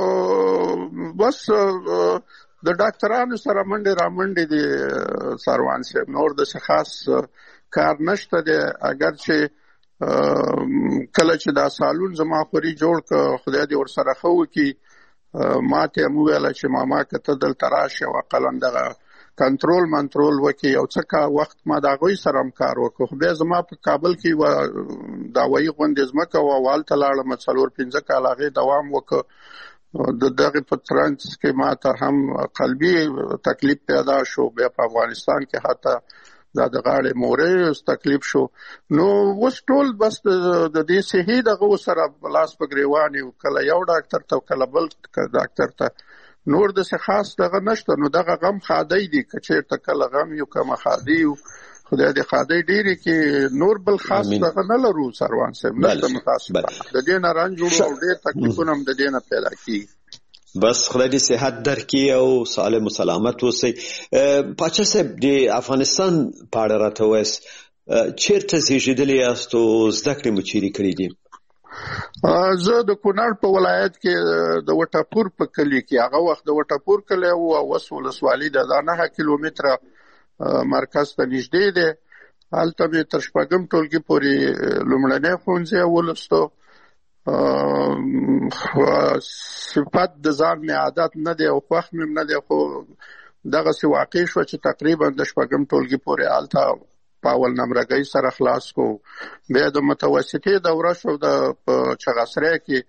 بس د ډاکټرانو سره منډې را منډې دي سروان صاحب، نور داسې خاص کار نشته دی. اگر چې کله چې دا سالون زما خوري جوړ که خدای دې ورسره ښه وکړي، ما ته هم وویله چې ماما که ته دلته راشې او اقلا دغه کنټرول وکړي او څه وخت ما د هغوی سره هم کار وکړو. خو بیا زما په کابل کې یوه دعوایي غوندې ځمکه وه، هلته لاړم 4-5 کاله هغې دوام وکړ. د دغه په ترڅ کې ما ته هم قلبي تکلیف پیدا شو، بیا په افغانستان کې حتی دا د غاړې مورې تکلیف شو. نو اوس ټول بس د دې صحي دغه سره لاس په ګریوان یو، کله یو ډاکټر ته کله بل ډاکټر ته، نور داسې خاص دغه نشته. نو دغه غم خادی دي، که چېرته کله غم یو کمه خادي یو، خدای دې خادی ډېرې کې، نور بل خاص دغه نه لرو سروان صاحب، نشته متاسفانه. د دې نه رنج وړو او ډېر تکلیفونه هم د دې نه پیدا کېږي. بس خدای دې صحت درکړي او سالم و سلامت اوسئ. پاچا صاحب د افغانستان په اړه راته ووایاست، چېرته زېږېدلي یاست او زده کړې مو چیرې کړې دي؟ زه د کونړ په ولایت کې د وټاپور په کلي کې، هغه وخت د وټاپور کلی و او اوس ولسوالي ده، دا 9 کیلومتره مرکز ته نږدې دی. هلته مې تر 6م ټولګي پورې لومړنی ښوونځی ولوستو صفت د ځان می عادت نه دی او خوښ مې نه دی، خو دغه سی واقع شو چې تقریبا د شپږم ټولګي پورې آلته په اول نمرګۍ سره خلاص کو. بیا د متوسطې دوره شو د چغسری کې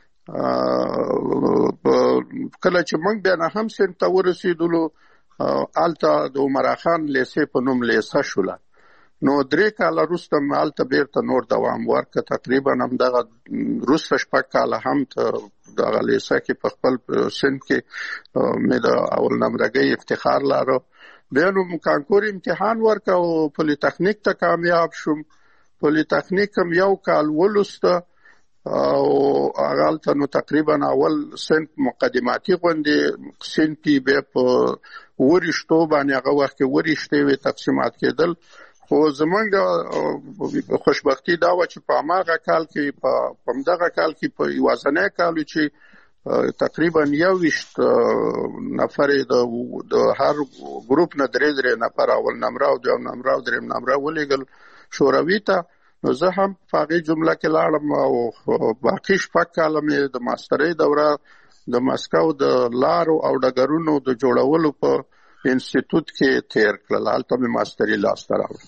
کله چې موږ بیا نهم صنف ته ورسېدلو آلته د عمر خان لیسې په نوم لیسه شوله. نو 3 کاله وروسته مې هلته بیرته نور دوام ورکړه. تقریبا همدغه وروسته 6 کاله هم دغه لیسه کې په خپل صنف کې مې د اول نمرګۍ افتخار لاره. بیا نو کانکور امتحان ورکړه او پولی تخنیک ته کامیاب شوم. پولی تخنیک هم 1 کال ولوسته او هغه هلته نو تقریبا اول صنف مقدماتي غوندې صنفي بیا په وریشتو باندې هغه وخت کې وریشتې وې تقسیمات کېدل. خو زمونږ خوشبختي دا وه چې په هماغه کال کې په همدغه کال کې په یوازنی کال چې تقریبا 21 نفر د هر ګروپ نه 3 نفر اول نمره او دویم نمره او دریم نمره ولېږل شوروي ته. نو زه هم په هغې جمله کې لاړم او باقي 6 کاله مې د ماسترۍ دوره د مسکو د لارو او ډګرونو د جوړولو په انسټیټوټ کې تیر کړل. هلته مې ماستري لاسته راوړه.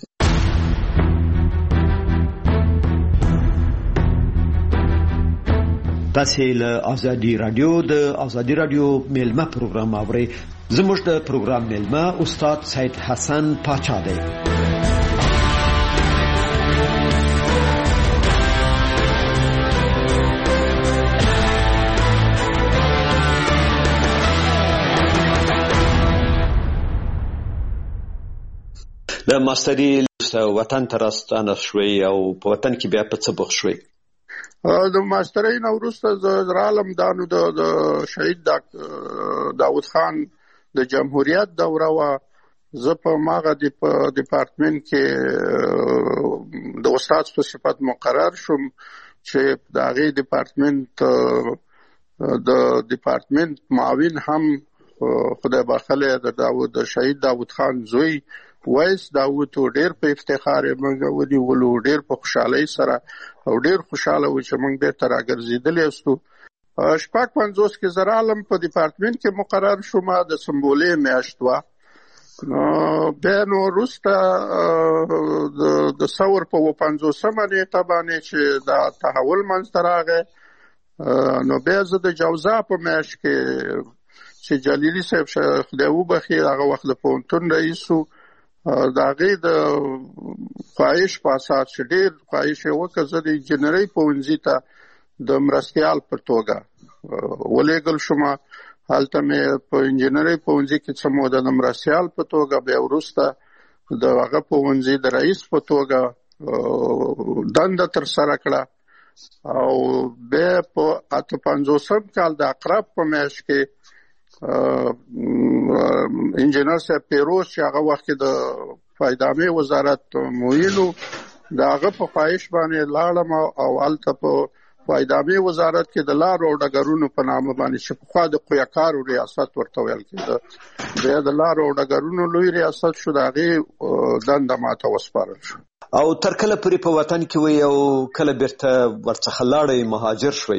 تاسې له ازادي راډیو د ازادي راډیو میلمه پروګرام اورئ. زموږ د پروګرام میلمه استاد سید حسن پاچا دی. د ماستري وطن ته راستانه شوي او په وطن کې بیا په څه بوخت شوي؟ د ماسترۍ نه وروسته زه رالم دانو د شهید داود خان د جمهوریت دوره وه. زه په هماغه ډپارټمنټ کې د استاد په صفت مقرر شوم چې د هغې ډپارټمنټ معاون هم خدای بخښلی د شهید داود خان زوی وایس داود ډېر په افتخار یې موږ ونیولو، ډېر په خوشحالۍ سره او ډېر خوشحاله و چې موږ بیرته راګرځېدلی یاستو. 55 کې زه رالم په ډپارټمنټ کې مقرر شوم. د سمبولې میاشت وه. بیا نو وروسته د ثور په 55مه نیټه باندې چې دا تحول منځته راغی، نو بیا زه د جوزا په میاشت کې چې جلیلي صاحب خدای وبخښي هغه وخت د پوهنتون رئیس و، د هغې د خواهش په اساس چې ډېر خواهش یې وکړه زه د انجینرۍ پوهنځي ته د مرستیال په توګه ولېږل شوم. هلته مې په انجینرۍ پوهنځي کې څه موده د مرستیال په توګه، بیا وروسته د هغه پوهنځي د رئیس په توګه دنده ترسره کړه. او بیا په 58 کال د اقرب په میاشت کې انجینر صاحب پیروز چې هغه وخت کې د فایدامې وزارت معین و، د هغه په خواهش باندې لاړم او هلته په فایدامې وزارت کې د لارو او ډګرونو په نامه باندې چې پخوا د قویکارو ریاست ورته ویل کېده، بیا د لارو او ډګرونو لوی ریاست شو. د هغې دنده ماته وسپارل شو. او تر کله پورې په وطن کې وئ او کله بیرته ورڅخه لاړئ مهاجر شوئ؟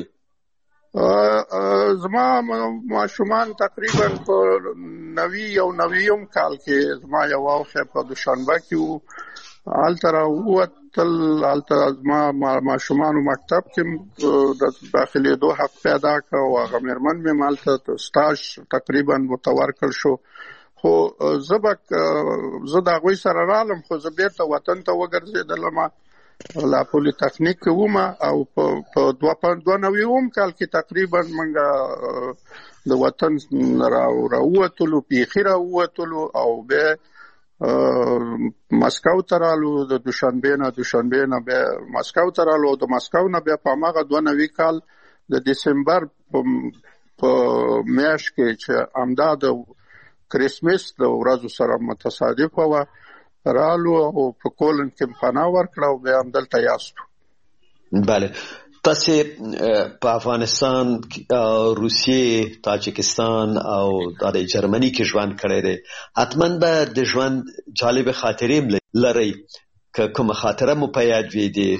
زما ماشومان تقریبا په 90 کال کې زما یو وخت په دوشنبه کې وو، هلته راووتل. هلته زما ماشومانو مکتب کې د داخلېدو حق پیدا کړ او هغه مېرمن مې هلته سټاژ تقریبا متورکړ شو. خو زه د هغوی سره رالم، خو زه بیرته وطن ته وګرځېدلم. لا پولی تخنیک کې وم او په 92 کال کې تقریبا موږ د وطن راووتلو، پیښې راووتلو او بیا مسکو ته رالو. د دوشنبې نه بیا مسکو ته رالو او د مسکو نه بیا په هماغه 92 کال د دسمبر په میاشت کې چې همدا د کرسمس د ورځو سره متصادفه وه رالو او په کولن کې پناه ورکړه او بیا هم دلته یاستو. بله، تاسې په افغانستان، روسیې، تاجکستان او د جرمني کې ژوند کړی دی. حتما به د ژوند جالب خاطرې لرئ. که کوم خاطره مو په یاد وي د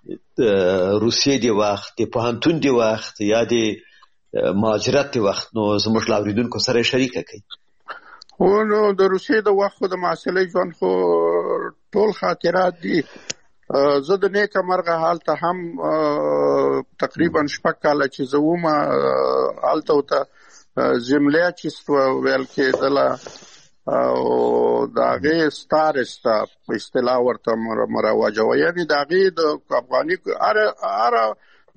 روسیې د وخت د پوهنتون د وخت یا د مهاجرت د وخت نو زموږ لاوریدونکو سره شریکه کړئ. نو د روسیې د وخت خو د محصلۍ ژوند خو ټول خاطرات دي. زه د نیکه مرغه هلته هم تقریبا 6 کاله چې زه وم هلته ورته زملیاچیستو ویل کېدله او د هغې ستارسته په اصطلاح ورته مروجه وه. یعنې د هغې د افغاني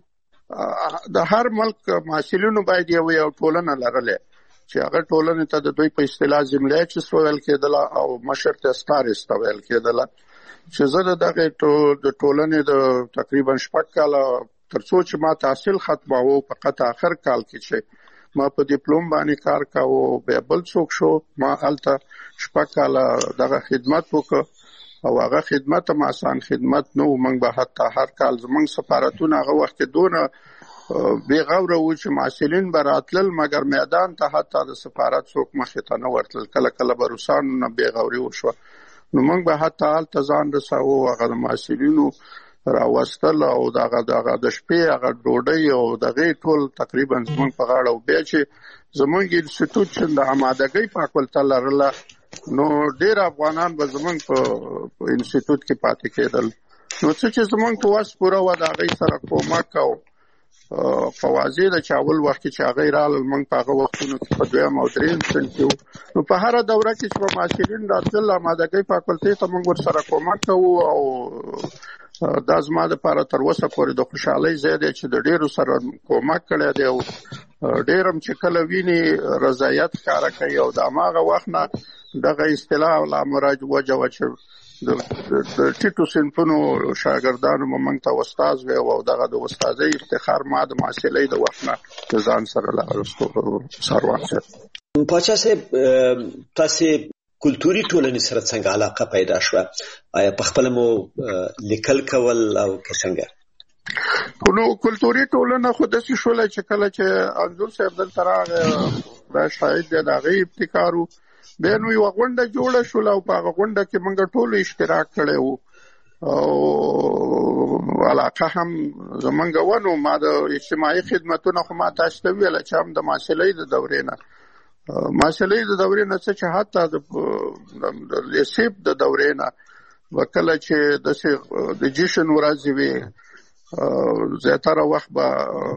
د هر ملک محصلینو باید یو ټولنه لرلی چې هغه ټولنې ته د دوی په اصطلاح زملیاچیست ویل کېدله او مشر ته ستارسته ویل کېدله. چې زه د دغې د ټولنې د تقریبا 6 کاله تر څو چې ما تحصیل ختماوه فقط آخر کال کې چې ما په ډیپلوم باندې کار کاوه بیا بل څوک شو ما هلته 6 کاله دغه خدمت وکړ او هغه خدمت هم آسان خدمت نه و. موږ به حتی هر کال زموږ سفارتونه هغه وخت دونه بې غوره وو چې محصلین به راتلل مګر میدان ته حتی د سفارت څوک مخې ته نه ورتلل. کله کله به روسانو نه بې غوري وشوه نو موږ به حتی هلته ځان رساوه هغه د محصلینو راوستل او دغه د شپې هغه ډوډۍ او دغې ټول تقریبا زموږ په غاړه و. بیا چې زموږ انسټیټوټ چې د آمادګۍ فاکولته لرله نو ډېر افغانان به زموږ په انسټیټوټ کې پاتې کېدل. نو څه چې زموږ په وس پوره وه د هغې سره کومک او په واضح ده چې اول وخت چې هغې رالل موږ په هغه وختونو کې په 2م او 3م صنف کې وو. نو په هره دوره کې چې به محصلین راتلل آمادګۍ فاکولتې ته موږ ورسره کومک کوو او دا زما دپاره تر اوسه پورې د خوشحالۍ ځای دی چې د ډېرو سره کومک کړی دی او ډېر هم چې کله ویني رضایت ښکاره کوي او د هماغه وخت نه دغه اصطلاح لا وجه وه چې د ټیټو صنفونو شاګردانو به موږ ته استاذ وی او دغه د استاذۍ افتخار ما د محصلۍ د وخت نه د ځان سره لاغوستو. سروان صاحب پاچا صاحب تاسې کلتوري ټولنې سره څنګه علاقه پیدا شوه؟ آیا په خپله مو لیکل کول او که څنګه؟ نو کلتوري ټولنه خو داسې شوله چې کله چې انځور صاحب دلته راغی دا شاید دی د هغې ابتکار و. بیا نو یوه غونډه جوړه شوله او په هغه غونډه کې موږ ټولو اشتراک کړی و او علاقه هم زموږ وه. نو ما د اجتماعي خدمتونه خو ما تاسو ته ویله چې هم د محصلۍ د دورې نه څه چې حتی د لیسیب د دورې نه به کله چې داسې د جشن ورځې وي زیاتره وخت به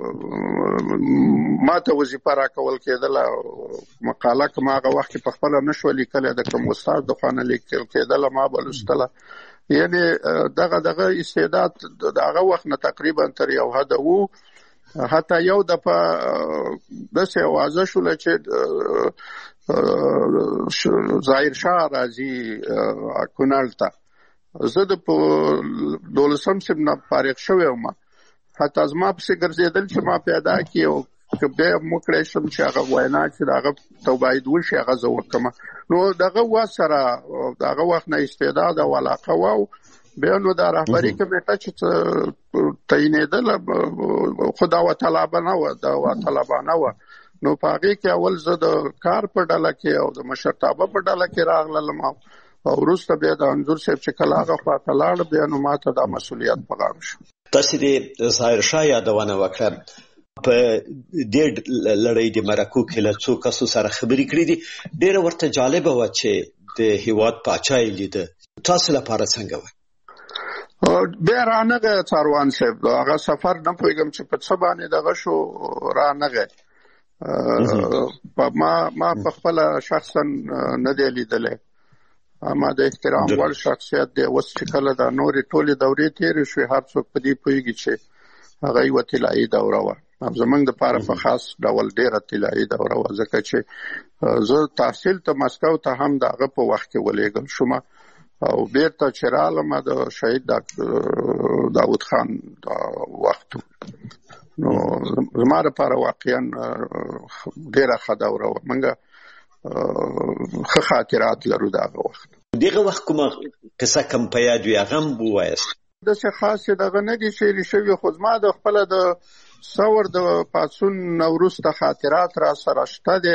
ما ته وظیفه راکول کېدله مقاله که ما هغه وخت کې په خپله نه شوه لیکلی د کوم استاد د خوا نه لیکل کېدله ما به لوستله. یعنې دغه استعداد د هغه وخت نه تقریبا تر یو حده وو. حتی یو دفعه داسې اوازه شوله چې ظاهر شاه راځي کونړ ته. زه د 12م صنف نه فارغ شوی وم. حتی زما پسې ګرځېدل چې ما پیدا کړي او که بیا وکړی شم چې هغه وینا چې د هغه ته باید وشي هغه زه وکړم. نو دغه وخت سره د هغه وخت نه استعداد او علاقه وه. بیا نو دا رهبري کمیټه چې تعینېدله خو داوطلبانه وه نو په هغې کې اول زه د کار په ډله کې او د مشرتابه په ډله کې راغلم او وروسته بیا د انځور صاحب چې کله هغه خواته لاړ بیا نو ما ته دا مسؤلیت په غاړه شو. تاسې د ظاهر شاه یادونه وکړه په دې لړۍ د مرکو کې له څو کسو سره خبرې کړې دي. ډېره ورته جالبه وه چې د هېواد پاچا یې لیده. تاسو لپاره څنګه وه؟ بیا رانغی څاروان صاحب هغه سفر نه پوهېږم چې په څه باندې دغه شو رانغی. ما په خپله شخصا نه دی لیدلی. ما د احترام وړ شخصیت دی. اوس چې کله دا نورې ټولې دورې تېرې شوې هر څوک په دې پوهېږي چې هغه یوه طلایي دوره وه. زموږ دپاره په خاص ډول ډېره طلایي دوره وه ځکه چې زه تحصیل ته مسکو ته هم د هغه په وخت کې ولېږل شوم او بیرته چې رالم د شهید داود خان وخت. نو زما لپاره واقعا ډېره ښه دوره وه. موږ ښه خاطرات لرو د هغه وخت. دغه وخت کومه قصه کم په یاد وي هغه هم ووایاست؟ داسې خاصې دغه نه دي شعري شوي خو زما د خپله د ثور د پاڅون نه وروسته خاطرات را سره شته دی.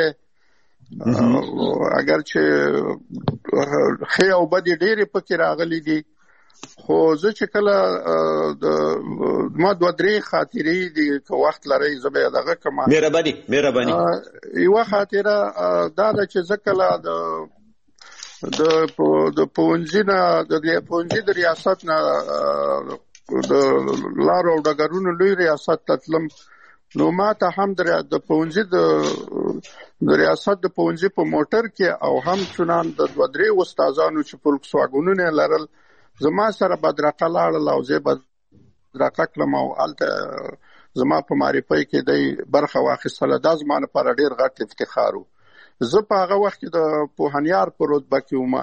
اگر چې ښې او بدې ډېرې پکې راغلي دي خو زه چې کله ما 2-3 خاطرې دي که وخت لرئ زه به دغه کومه مهرباني یوه خاطره دا ده چې زه کله د پوهنځي نه د پوهنځي د ریاست نه د لارو او ډګرونو لوی ریاست ته تلم نو ما ته هم د پوهنځي د ریاست د پوهنځي په موټر کې او هم چنان د 2-3 استادانو چې فولکس واګونونه لرل زما سره بدرقه لاړل او زه بدرقه کلم او هلته زما په معرفۍ کې دی برخه واخیستله. دا زما لپاره ډېر غټ افتخار و. زه په هغه وخت کې د پوهنیار په رتبه کې وم.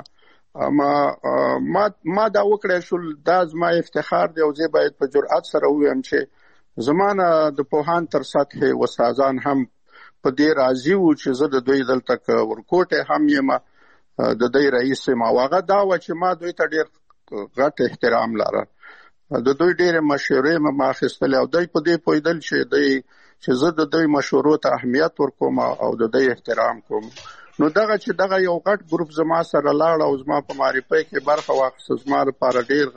ما دا وکړی شول دا زما افتخار دی او زه باید په جرأت سره ووایم چې زما نه د پوهان تر سطحې استادان هم په دې راضي وو چې زه د دوی دلته ورکوټی هم یم د دوی رئیس یم او هغه دا وه چې ما دوی ته ډېر غټ احترام لره. د دوی ډېرې مشورې ما اخیستلې او دوی په دې پوهېدل چې زه د دوی مشورو ته اهمیت ورکوم او د دوی احترام کوم. نو دغه یو غټ ګروپ زما سره لاړ او زما په معرفۍ کې برخه واخیسته. زما لپاره ډېر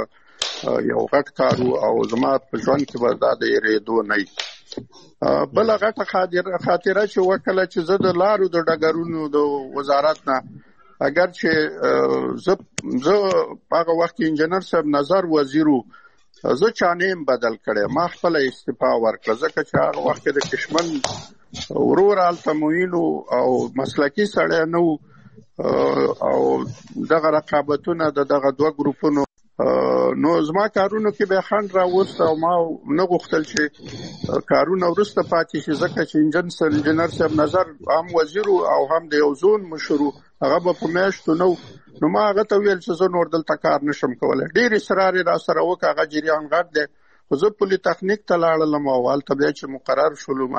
یو غټ کار او زما په ژوند کې به دا د هېرېدو نه وي. بله غټه خاطره چې وکړله چې زه د لارو د ډګرونو د وزارت نه اگر چې زه هغه وخت انجینر صاحب نظر وزیر و زه چانیم بدل کړی ما خپله استعفا ورکړه ځکه چې هغه وخت کې د کشمن ورور هلته معین او مسلکي سړی نه و او دغه رقابتونه د دغه 2 ګروپونو نو زما کارونو کې به خنډ راوست او ما نه غوښتل چې کارونه وروسته پاتې شي ځکه چې انجینر صاحب نظر هم وزیر او هم د یو زون مشر هغه به په میاشتو نو ما هغه ته ویل چې زه نور دلته کار نشم کولی. ډېر اصرار یې راسره وکړ. هغه جریان غټ دی خو زه پولي تخنیک ته لاړلم او هلته بیا چې مقرر شولم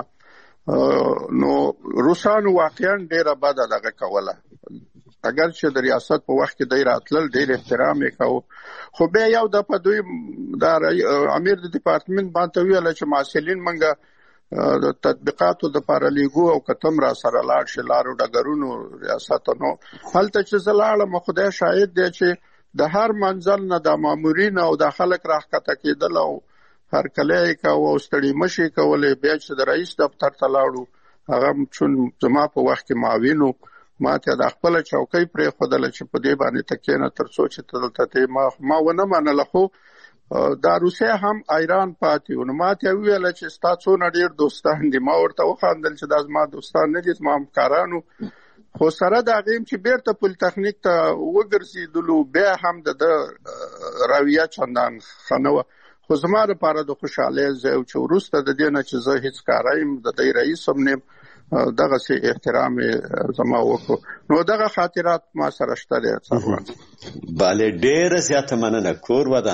نو روسانو واقعا ډېره بده دغه کوله. اگر چې د ریاست په وخت کې دی راتلل ډېر احترام یې کوو خو بیا یو دفعه دوی د امیر د ډپارټمنټ باندې ویله چې محصلین منګه د تطبیقاتو د پاره لیګو او کتم را سره لاړ شي لارو ډګرونو ریاست نو هلته چې زه لاړم خدای شاهد دی چې د هر منزل نه د مامورین او د خلک راښکته کېدل او هرکلی یې کوه او ستړي مشي کولې. بیا چې د رئیس دفتر ته لاړو هغه چون زما په وخت کې معاون و ما ته د خپله چوکۍ پرېښودله چې په دې باندې ته کښېنه تر څو چې ته دلته ما ونه منله خو دا روسیه هم ایران پاتې و. نو ما ته وویله چې ستا څونه ډېر دوستان دي. ما ورته وخندل چې دا زما دوستان نه دي زما همکارانو خو سره د هغې چې بیرته پولیتخنیک ته وګرځېدلو بیا هم د رویه چندان ښه نه وه خو زما لپاره د خوشحالۍ ځای و چې وروسته د دې نه چې زه هېڅ کاره یم د دی رئیس هم نه یم دغسې احترام زما وکړو. نو دغه خاطرات ما سره شته دی. بله ډېره زیاته مننه. کور ودان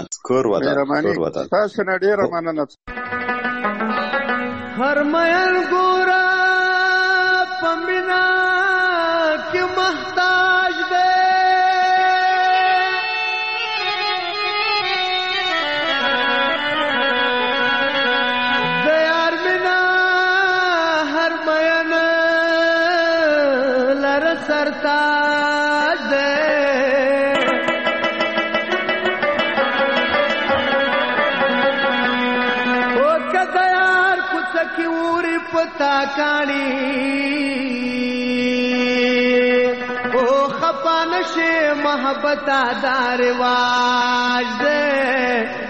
تاسو نه ډېره مننه. هر مین ګوره په مینا کې محتاج دی د یار مینا هر مین لره سرتاج دی او که د یار کوڅه کې اوري پتا کاڼي او خپه نشي محبت دا رواج دی